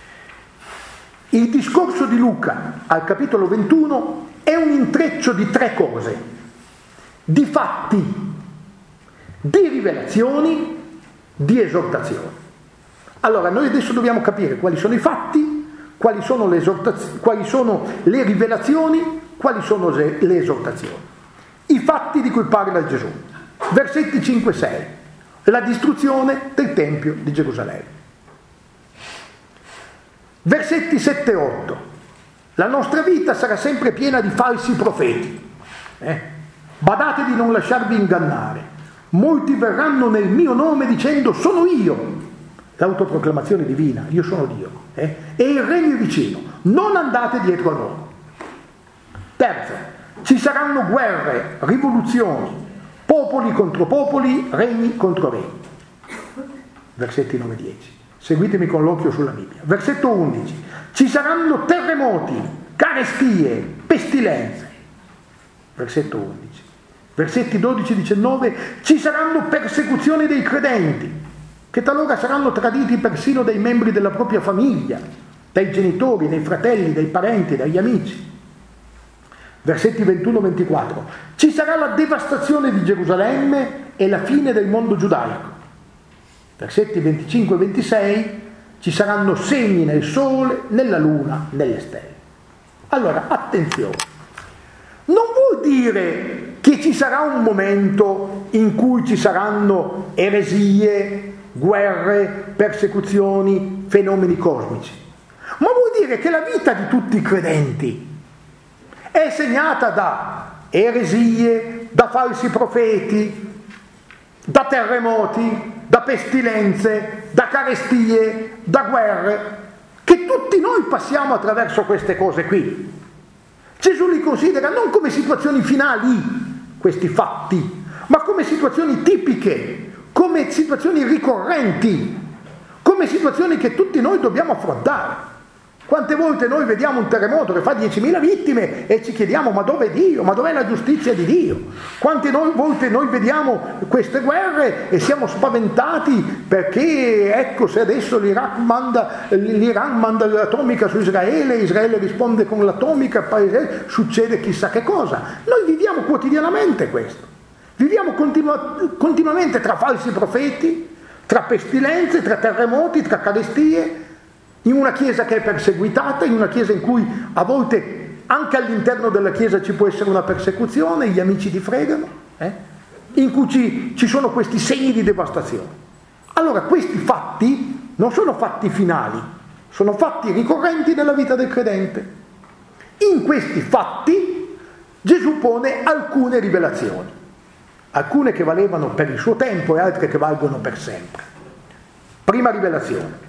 Il discorso di Luca al capitolo 21 è un intreccio di tre cose: di fatti, di rivelazioni, di esortazioni. Allora noi adesso dobbiamo capire quali sono i fatti, quali sono le rivelazioni, quali sono le esortazioni. I fatti di cui parla Gesù, versetti 5-6, la distruzione del Tempio di Gerusalemme. Versetti 7-8, la nostra vita sarà sempre piena di falsi profeti. Badate di non lasciarvi ingannare. Molti verranno nel mio nome dicendo sono io. L'autoproclamazione divina, io sono Dio. E il regno è vicino. Non andate dietro a loro. Terzo, ci saranno guerre, rivoluzioni, popoli contro popoli, regni contro regni. Versetti 9-10. Seguitemi con l'occhio sulla Bibbia. Versetto 11. Ci saranno terremoti, carestie, pestilenze. Versetto 11. Versetti 12-19. Ci saranno persecuzioni dei credenti, che talora saranno traditi persino dai membri della propria famiglia, dai genitori, dai fratelli, dai parenti, dagli amici. Versetti 21-24. Ci sarà la devastazione di Gerusalemme e la fine del mondo giudaico. Versetti 25-26, ci saranno segni nel sole, nella luna, nelle stelle. Allora, attenzione, non vuol dire che ci sarà un momento in cui ci saranno eresie, guerre, persecuzioni, fenomeni cosmici, ma vuol dire che la vita di tutti i credenti è segnata da eresie, da falsi profeti, da terremoti, da pestilenze, da carestie, da guerre, che tutti noi passiamo attraverso queste cose qui. Gesù li considera non come situazioni finali, questi fatti, ma come situazioni tipiche, come situazioni ricorrenti, come situazioni che tutti noi dobbiamo affrontare. Quante volte noi vediamo un terremoto che fa 10.000 vittime e ci chiediamo: ma dov'è Dio? Ma dov'è la giustizia di Dio? Quante volte noi vediamo queste guerre e siamo spaventati perché, ecco, se adesso l'Iran manda l'atomica su Israele, Israele risponde con l'atomica, poi succede chissà che cosa. Noi viviamo quotidianamente questo. Viviamo continuamente tra falsi profeti, tra pestilenze, tra terremoti, tra carestie, in una chiesa che è perseguitata, in una chiesa in cui a volte anche all'interno della chiesa ci può essere una persecuzione, gli amici ti fregano, in cui ci sono questi segni di devastazione. Allora questi fatti non sono fatti finali, sono fatti ricorrenti nella vita del credente. In questi fatti Gesù pone alcune rivelazioni, alcune che valevano per il suo tempo e altre che valgono per sempre. Prima rivelazione: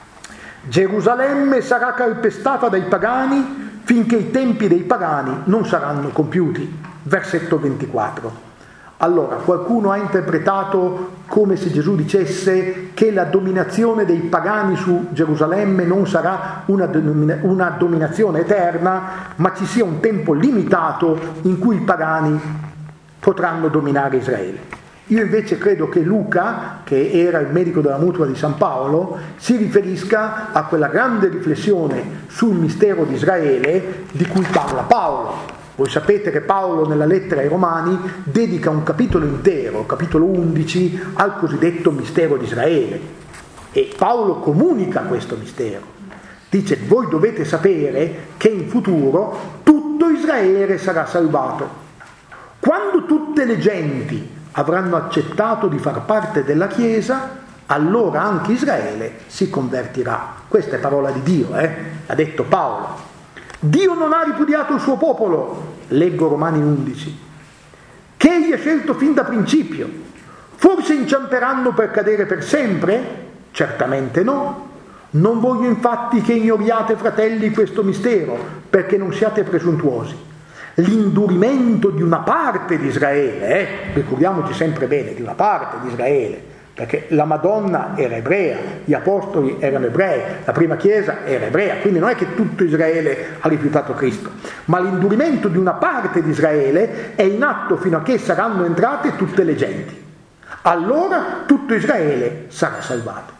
Gerusalemme sarà calpestata dai pagani finché i tempi dei pagani non saranno compiuti. Versetto 24. Allora, qualcuno ha interpretato come se Gesù dicesse che la dominazione dei pagani su Gerusalemme non sarà una dominazione eterna, ma ci sia un tempo limitato in cui i pagani potranno dominare Israele. Io invece credo che Luca, che era il medico della mutua di San Paolo, si riferisca a quella grande riflessione sul mistero di Israele di cui parla Paolo. Voi sapete che Paolo nella lettera ai Romani dedica un capitolo intero, capitolo 11, al cosiddetto mistero di Israele. E Paolo comunica questo mistero. Dice: voi dovete sapere che in futuro tutto Israele sarà salvato. Quando tutte le genti avranno accettato di far parte della Chiesa, allora anche Israele si convertirà. Questa è parola di Dio, ha detto Paolo. Dio non ha ripudiato il suo popolo, leggo Romani 11, che egli ha scelto fin da principio. Forse inciamperanno per cadere per sempre? Certamente no. Non voglio infatti che ignoriate, fratelli, questo mistero, perché non siate presuntuosi. L'indurimento di una parte di Israele, ricordiamoci sempre bene, di una parte di Israele, perché la Madonna era ebrea, gli apostoli erano ebrei, la prima chiesa era ebrea, quindi non è che tutto Israele ha rifiutato Cristo, ma l'indurimento di una parte di Israele è in atto fino a che saranno entrate tutte le genti. Allora tutto Israele sarà salvato.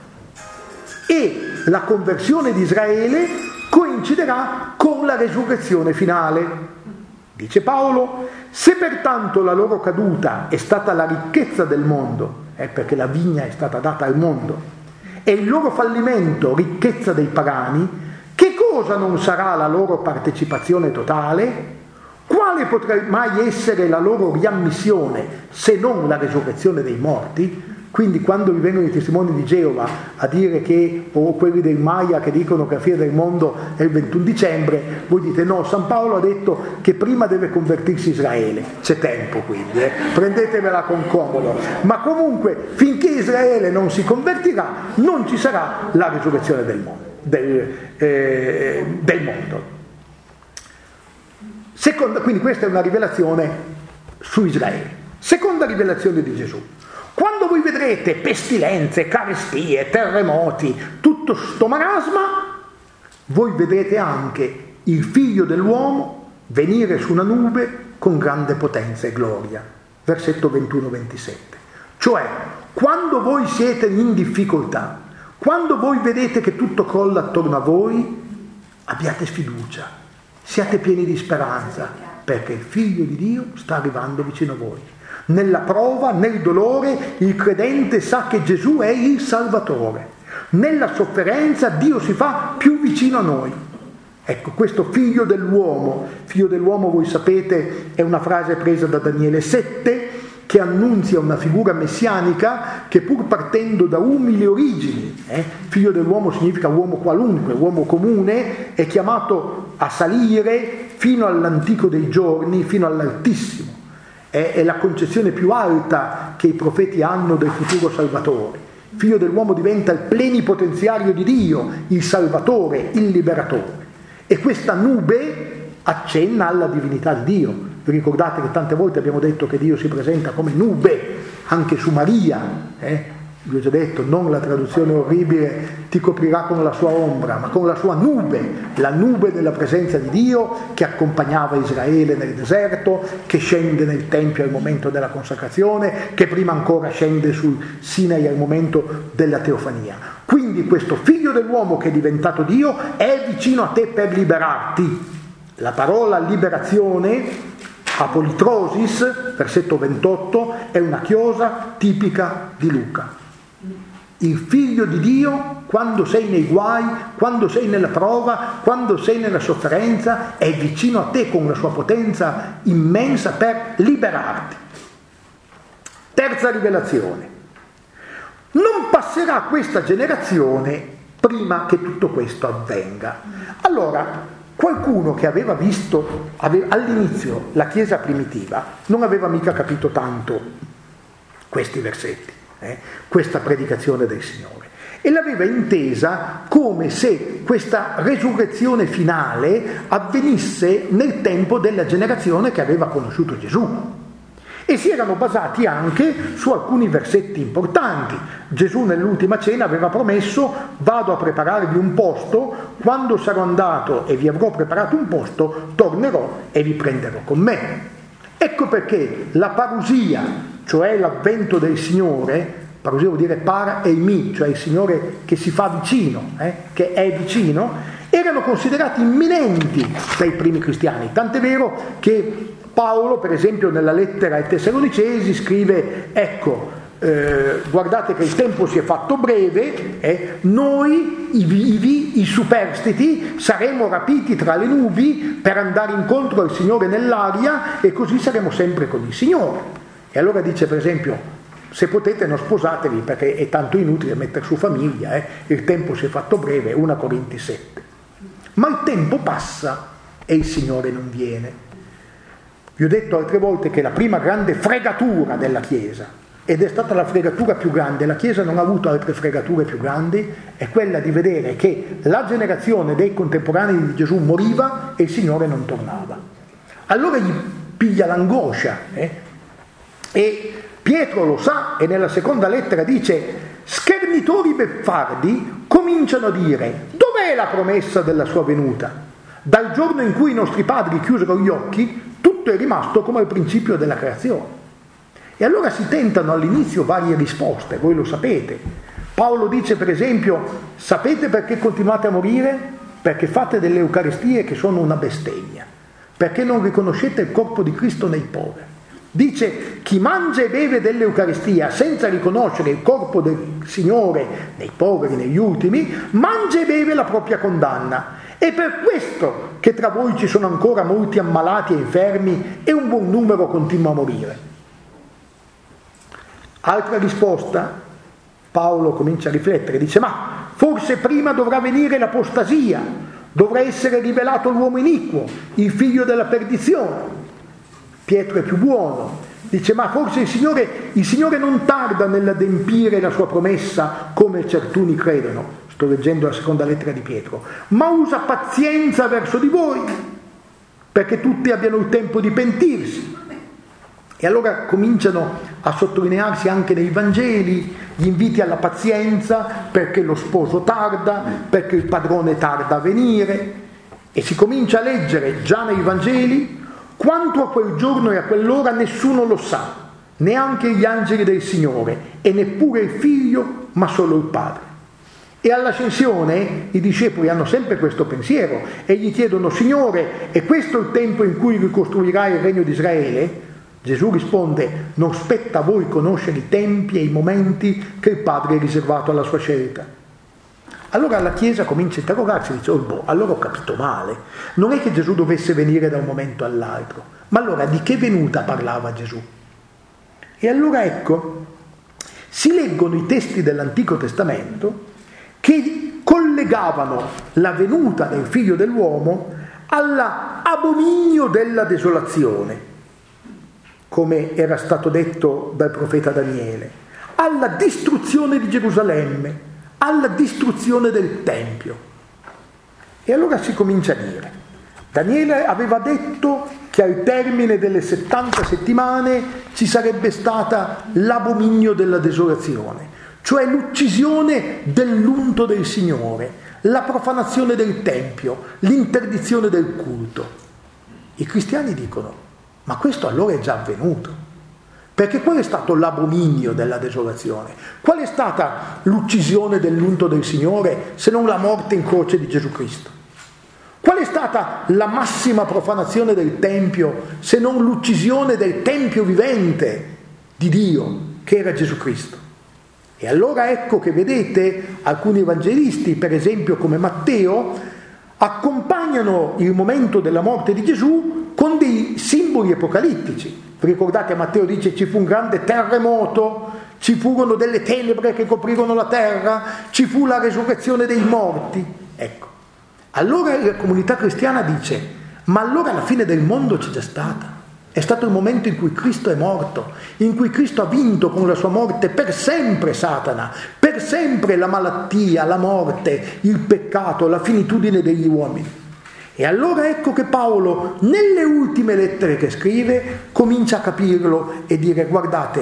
E la conversione di Israele coinciderà con la resurrezione finale. Dice Paolo: se pertanto la loro caduta è stata la ricchezza del mondo, perché la vigna è stata data al mondo, e il loro fallimento ricchezza dei pagani, che cosa non sarà la loro partecipazione totale? Quale potrà mai essere la loro riammissione se non la resurrezione dei morti? Quindi quando vi vengono i testimoni di Geova a dire che, o quelli del Maya che dicono che la fine del mondo è il 21 dicembre, voi dite no, San Paolo ha detto che prima deve convertirsi Israele. C'è tempo quindi, prendetevela con comodo. Ma comunque, finché Israele non si convertirà, non ci sarà la risurrezione del mondo. Quindi questa è una rivelazione su Israele. Seconda rivelazione di Gesù. Quando voi vedrete pestilenze, carestie, terremoti, tutto sto marasma, voi vedrete anche il Figlio dell'uomo venire su una nube con grande potenza e gloria. Versetto 21-27. Cioè, quando voi siete in difficoltà, quando voi vedete che tutto crolla attorno a voi, abbiate fiducia, siate pieni di speranza, perché il Figlio di Dio sta arrivando vicino a voi. Nella prova, nel dolore, il credente sa che Gesù è il Salvatore. Nella sofferenza Dio si fa più vicino a noi. Ecco, questo figlio dell'uomo voi sapete è una frase presa da Daniele 7 che annunzia una figura messianica che pur partendo da umili origini, figlio dell'uomo significa uomo qualunque, uomo comune, è chiamato a salire fino all'antico dei giorni, fino all'Altissimo. È la concezione più alta che i profeti hanno del futuro Salvatore. Figlio dell'uomo diventa il plenipotenziario di Dio, il Salvatore, il Liberatore. E questa nube accenna alla divinità di Dio. Vi ricordate che tante volte abbiamo detto che Dio si presenta come nube anche su Maria, vi ho già detto, non la traduzione orribile, ti coprirà con la sua ombra, ma con la sua nube, la nube della presenza di Dio che accompagnava Israele nel deserto, che scende nel Tempio al momento della consacrazione, che prima ancora scende sul Sinai al momento della teofania. Quindi questo figlio dell'uomo che è diventato Dio è vicino a te per liberarti. La parola liberazione, apolitrosis, versetto 28, è una chiosa tipica di Luca. Il figlio di Dio, quando sei nei guai, quando sei nella prova, quando sei nella sofferenza, è vicino a te con la sua potenza immensa per liberarti. Terza rivelazione. Non passerà questa generazione prima che tutto questo avvenga. Allora, qualcuno che aveva visto all'inizio la Chiesa primitiva non aveva mica capito tanto questi versetti. Questa predicazione del Signore, e l'aveva intesa come se questa resurrezione finale avvenisse nel tempo della generazione che aveva conosciuto Gesù, e si erano basati anche su alcuni versetti importanti. Gesù nell'ultima cena aveva promesso: vado a prepararvi un posto, quando sarò andato e vi avrò preparato un posto, tornerò e vi prenderò con me. Ecco perché la parusia, cioè l'avvento del Signore, parusia vuol dire para eimi, cioè il Signore che si fa vicino, che è vicino, erano considerati imminenti dai primi cristiani. Tant'è vero che Paolo, per esempio, nella lettera ai Tessalonicesi scrive: ecco, guardate che il tempo si è fatto breve, noi, i superstiti, saremo rapiti tra le nubi per andare incontro al Signore nell'aria, e così saremo sempre con il Signore. E allora dice, per esempio, se potete non sposatevi perché è tanto inutile mettere su famiglia, il tempo si è fatto breve, 1 Corinti 7. Ma il tempo passa e il Signore non viene. Vi ho detto altre volte che la prima grande fregatura della Chiesa, ed è stata la fregatura più grande, la Chiesa non ha avuto altre fregature più grandi, è quella di vedere che la generazione dei contemporanei di Gesù moriva e il Signore non tornava. Allora gli piglia l'angoscia, e Pietro lo sa, e nella seconda lettera dice: schernitori beffardi cominciano a dire: dov'è la promessa della sua venuta? Dal giorno in cui i nostri padri chiusero gli occhi, tutto è rimasto come al principio della creazione. E allora si tentano all'inizio varie risposte, voi lo sapete. Paolo dice, per esempio: sapete perché continuate a morire? Perché fate delle Eucaristie che sono una bestemmia, perché non riconoscete il corpo di Cristo nei poveri. Dice: chi mangia e beve dell'Eucaristia senza riconoscere il corpo del Signore nei poveri, negli ultimi, mangia e beve la propria condanna. È per questo che tra voi ci sono ancora molti ammalati e infermi e un buon numero continua a morire. Altra risposta, Paolo comincia a riflettere, dice: ma forse prima dovrà venire l'apostasia, dovrà essere rivelato l'uomo iniquo, il figlio della perdizione. Pietro è più buono, dice: ma forse il Signore non tarda nell'adempiere la sua promessa come certuni credono. Sto leggendo la seconda lettera di Pietro. Ma usa pazienza verso di voi, perché tutti abbiano il tempo di pentirsi. E allora cominciano a sottolinearsi anche nei Vangeli gli inviti alla pazienza, perché lo sposo tarda, perché il padrone tarda a venire, e si comincia a leggere già nei Vangeli: quanto a quel giorno e a quell'ora nessuno lo sa, neanche gli angeli del Signore, e neppure il Figlio, ma solo il Padre. E all'ascensione i discepoli hanno sempre questo pensiero e gli chiedono: Signore, è questo il tempo in cui ricostruirai il regno di Israele? Gesù risponde: non spetta a voi conoscere i tempi e i momenti che il Padre ha riservato alla sua scelta. Allora la Chiesa comincia a interrogarsi e dice: allora ho capito male, non è che Gesù dovesse venire da un momento all'altro, ma allora di che venuta parlava Gesù? E allora ecco, si leggono i testi dell'Antico Testamento che collegavano la venuta del Figlio dell'uomo all'abominio della desolazione, come era stato detto dal profeta Daniele, alla distruzione di Gerusalemme, alla distruzione del Tempio. E allora si comincia a dire: Daniele aveva detto che al termine delle 70 settimane ci sarebbe stata l'abominio della desolazione, cioè l'uccisione dell'unto del Signore, la profanazione del Tempio, l'interdizione del culto. I cristiani dicono, ma questo allora è già avvenuto. Perché qual è stato l'abominio della desolazione? Qual è stata l'uccisione dell'unto del Signore se non la morte in croce di Gesù Cristo? Qual è stata la massima profanazione del Tempio se non l'uccisione del Tempio vivente di Dio, che era Gesù Cristo? E allora ecco che vedete alcuni evangelisti, per esempio come Matteo, accompagnano il momento della morte di Gesù con dei simboli apocalittici. Ricordate, Matteo dice ci fu un grande terremoto, ci furono delle tenebre che coprirono la terra, ci fu la resurrezione dei morti. Ecco, allora la comunità cristiana dice, ma allora la fine del mondo c'è già stata. È stato il momento in cui Cristo è morto, in cui Cristo ha vinto con la sua morte per sempre Satana, per sempre la malattia, la morte, il peccato, la finitudine degli uomini. E allora ecco che Paolo, nelle ultime lettere che scrive, comincia a capirlo e dire, guardate,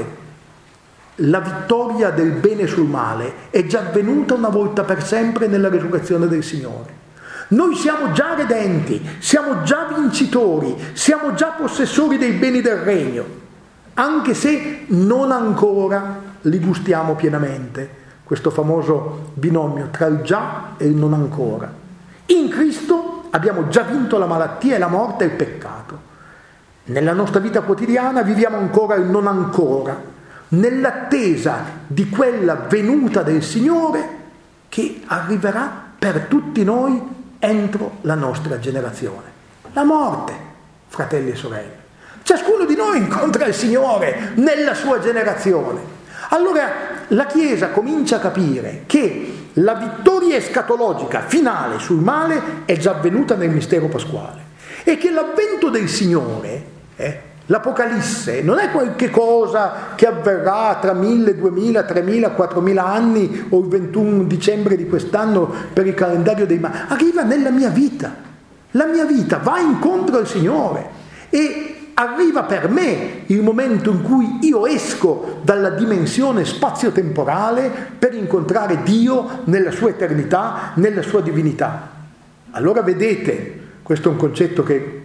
la vittoria del bene sul male è già avvenuta una volta per sempre nella resurrezione del Signore. Noi siamo già redenti, siamo già vincitori, siamo già possessori dei beni del regno, anche se non ancora li gustiamo pienamente, questo famoso binomio tra il già e il non ancora. In Cristo abbiamo già vinto la malattia e la morte e il peccato. Nella nostra vita quotidiana viviamo ancora il non ancora, nell'attesa di quella venuta del Signore che arriverà per tutti noi entro la nostra generazione. La morte, fratelli e sorelle. Ciascuno di noi incontra il Signore nella sua generazione. Allora la Chiesa comincia a capire che la vittoria escatologica finale sul male è già avvenuta nel mistero pasquale e che l'avvento del Signore, l'Apocalisse, non è qualche cosa che avverrà tra 1000, 2000, 3000, 4000 anni o il 21 dicembre di quest'anno per il calendario dei Maya. Arriva nella mia vita. La mia vita va incontro al Signore e arriva per me il momento in cui io esco dalla dimensione spazio-temporale per incontrare Dio nella sua eternità, nella sua divinità. Allora vedete, questo è un concetto che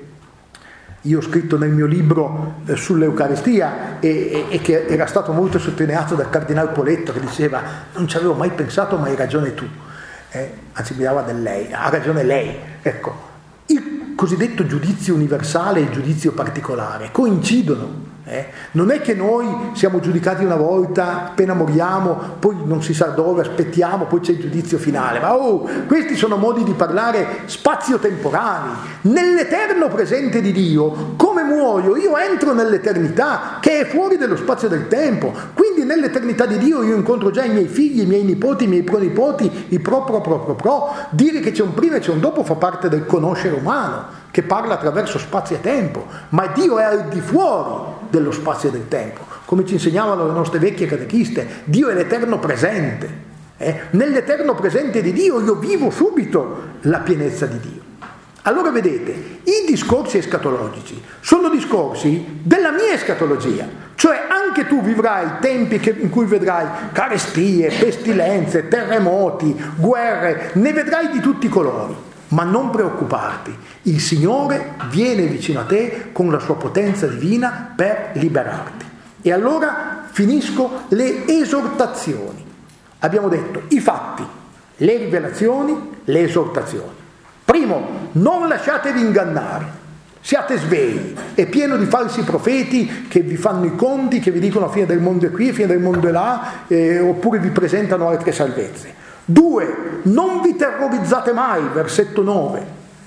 io ho scritto nel mio libro sull'Eucaristia e che era stato molto sottolineato dal Cardinal Poletto, che diceva non ci avevo mai pensato ma hai ragione tu, anzi mi dava del lei, ha ragione lei, ecco. Il cosiddetto giudizio universale e il giudizio particolare coincidono. Non è che noi siamo giudicati una volta, appena moriamo, poi non si sa dove, aspettiamo, poi c'è il giudizio finale. Ma questi sono modi di parlare spazio-temporali. Nell'eterno presente di Dio, come muoio, io entro nell'eternità, che è fuori dello spazio del tempo. Quindi nell'eternità di Dio io incontro già i miei figli, i miei nipoti, i miei pronipoti, i pro. Dire che c'è un prima e c'è un dopo fa parte del conoscere umano, che parla attraverso spazio e tempo, ma Dio è al di fuori dello spazio e del tempo, come ci insegnavano le nostre vecchie catechiste. Dio è l'eterno presente. Nell'eterno presente di Dio io vivo subito la pienezza di Dio. Allora vedete, i discorsi escatologici sono discorsi della mia escatologia, cioè anche tu vivrai tempi in cui vedrai carestie, pestilenze, terremoti, guerre, ne vedrai di tutti i colori. Ma non preoccuparti, il Signore viene vicino a te con la sua potenza divina per liberarti. E allora finisco le esortazioni. Abbiamo detto i fatti, le rivelazioni, le esortazioni. Primo, non lasciatevi ingannare, siate svegli, è pieno di falsi profeti che vi fanno i conti, che vi dicono fine del mondo è qui, fine del mondo è là, oppure vi presentano altre salvezze. 2. Non vi terrorizzate mai, versetto 9.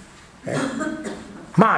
Mai.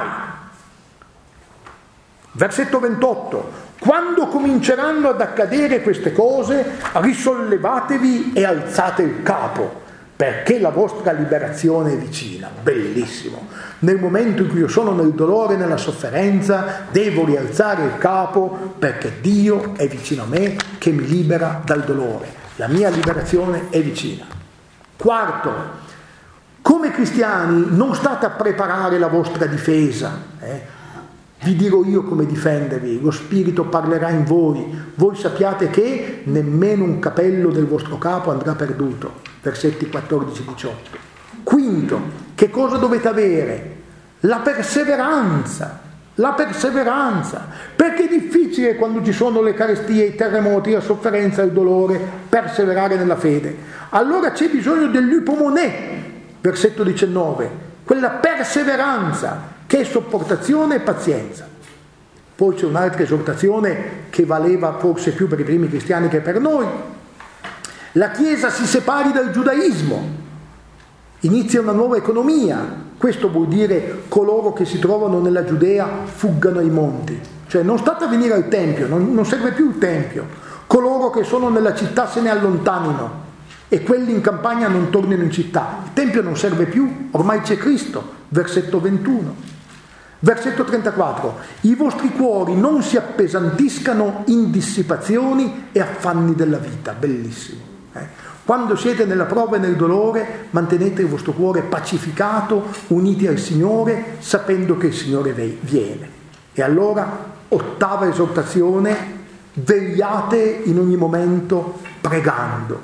Versetto 28. Quando cominceranno ad accadere queste cose, risollevatevi e alzate il capo, perché la vostra liberazione è vicina. Bellissimo. Nel momento in cui io sono nel dolore, nella sofferenza, devo rialzare il capo perché Dio è vicino a me che mi libera dal dolore. La mia liberazione è vicina. 4. Come cristiani non state a preparare la vostra difesa. vi dirò io come difendervi, lo Spirito parlerà in voi, voi sappiate che nemmeno un capello del vostro capo andrà perduto. Versetti 14-18. Quinto, che cosa dovete avere? La perseveranza, perché è difficile quando ci sono le carestie, i terremoti, la sofferenza, il dolore, perseverare nella fede. Allora c'è bisogno dell'upomonè, versetto 19, quella perseveranza che è sopportazione e pazienza. Poi c'è un'altra esortazione che valeva forse più per i primi cristiani che per noi. La Chiesa si separi dal giudaismo, inizia una nuova economia. Questo vuol dire coloro che si trovano nella Giudea fuggano ai monti, cioè non state a venire al Tempio, non serve più il Tempio. Coloro che sono nella città se ne allontanino e quelli in campagna non tornino in città. Il Tempio non serve più, ormai c'è Cristo, versetto 21. Versetto 34, i vostri cuori non si appesantiscano in dissipazioni e affanni della vita. Bellissimo. Quando siete nella prova e nel dolore, mantenete il vostro cuore pacificato, uniti al Signore, sapendo che il Signore viene. E allora, ottava esortazione, vegliate in ogni momento pregando.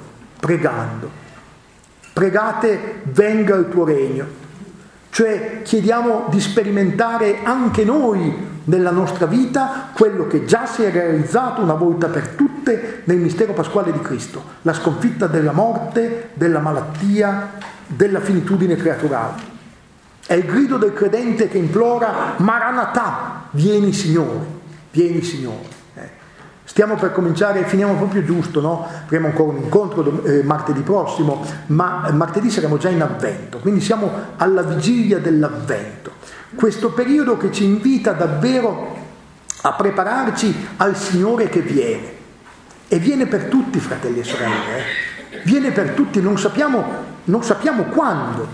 Pregate, venga il tuo regno. Cioè chiediamo di sperimentare anche noi nella nostra vita quello che già si è realizzato una volta per tutte nel mistero pasquale di Cristo, la sconfitta della morte, della malattia, della finitudine creaturale. È il grido del credente che implora Maranatha, vieni Signore, vieni Signore. Stiamo per cominciare, finiamo proprio giusto, no? Avremo ancora un incontro martedì prossimo, ma martedì saremo già in avvento, quindi siamo alla vigilia dell'avvento. Questo periodo che ci invita davvero a prepararci al Signore che viene. E viene per tutti, fratelli e sorelle, viene per tutti, non sappiamo quando.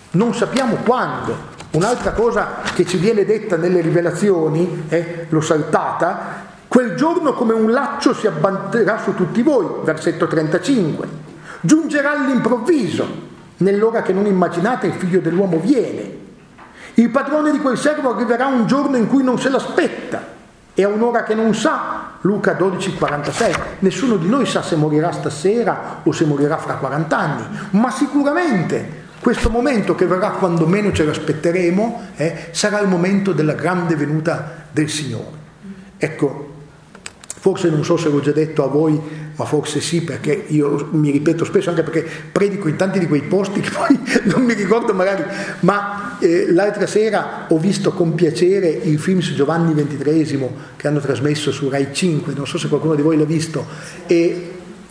Un'altra cosa che ci viene detta nelle rivelazioni, l'ho saltata, quel giorno come un laccio si abbatterà su tutti voi, versetto 35. Giungerà all'improvviso, nell'ora che non immaginate il figlio dell'uomo viene. Il padrone di quel servo arriverà un giorno in cui non se l'aspetta e a un'ora che non sa, Luca 12,46. Nessuno di noi sa se morirà stasera o se morirà fra 40 anni, ma sicuramente questo momento che verrà quando meno ce l'aspetteremo sarà il momento della grande venuta del Signore. Ecco, forse non so se l'ho già detto a voi, ma forse sì, perché io mi ripeto spesso, anche perché predico in tanti di quei posti che poi non mi ricordo magari, ma l'altra sera ho visto con piacere il film su Giovanni XXIII che hanno trasmesso su Rai 5, non so se qualcuno di voi l'ha visto, e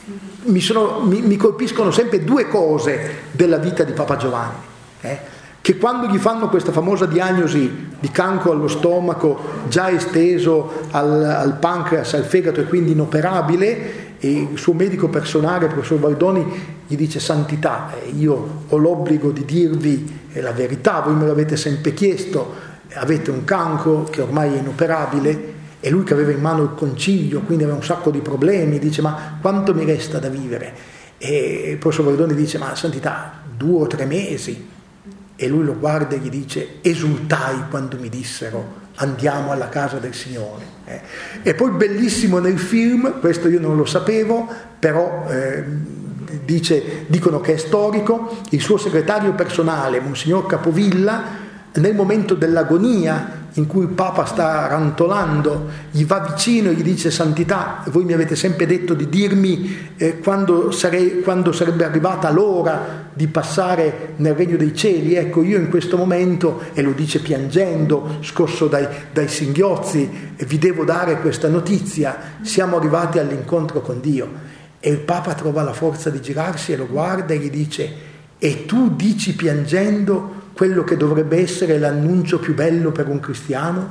mi colpiscono sempre due cose della vita di Papa Giovanni, che quando gli fanno questa famosa diagnosi di cancro allo stomaco già esteso al pancreas, al fegato e quindi inoperabile, e il suo medico personale, il professor Baldoni, gli dice: Santità, io ho l'obbligo di dirvi la verità, voi me l'avete sempre chiesto, avete un cancro che ormai è inoperabile. E lui che aveva in mano il concilio, quindi aveva un sacco di problemi, dice: ma quanto mi resta da vivere? E il professor Baldoni dice: ma Santità, 2 o 3 mesi. E lui lo guarda e gli dice: esultai quando mi dissero andiamo alla casa del Signore. E poi bellissimo nel film, questo io non lo sapevo, però dicono che è storico, il suo segretario personale, Monsignor Capovilla, nel momento dell'agonia in cui il Papa sta rantolando, gli va vicino e gli dice: Santità, voi mi avete sempre detto di dirmi quando sarebbe arrivata l'ora di passare nel regno dei cieli, ecco io in questo momento, e lo dice piangendo, scosso dai singhiozzi, vi devo dare questa notizia, siamo arrivati all'incontro con Dio. E il Papa trova la forza di girarsi e lo guarda e gli dice: e tu dici piangendo quello che dovrebbe essere l'annuncio più bello per un cristiano?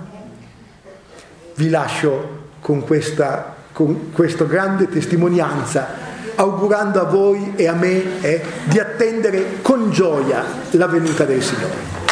Vi lascio con questa grande testimonianza, augurando a voi e a me di attendere con gioia la venuta del Signore.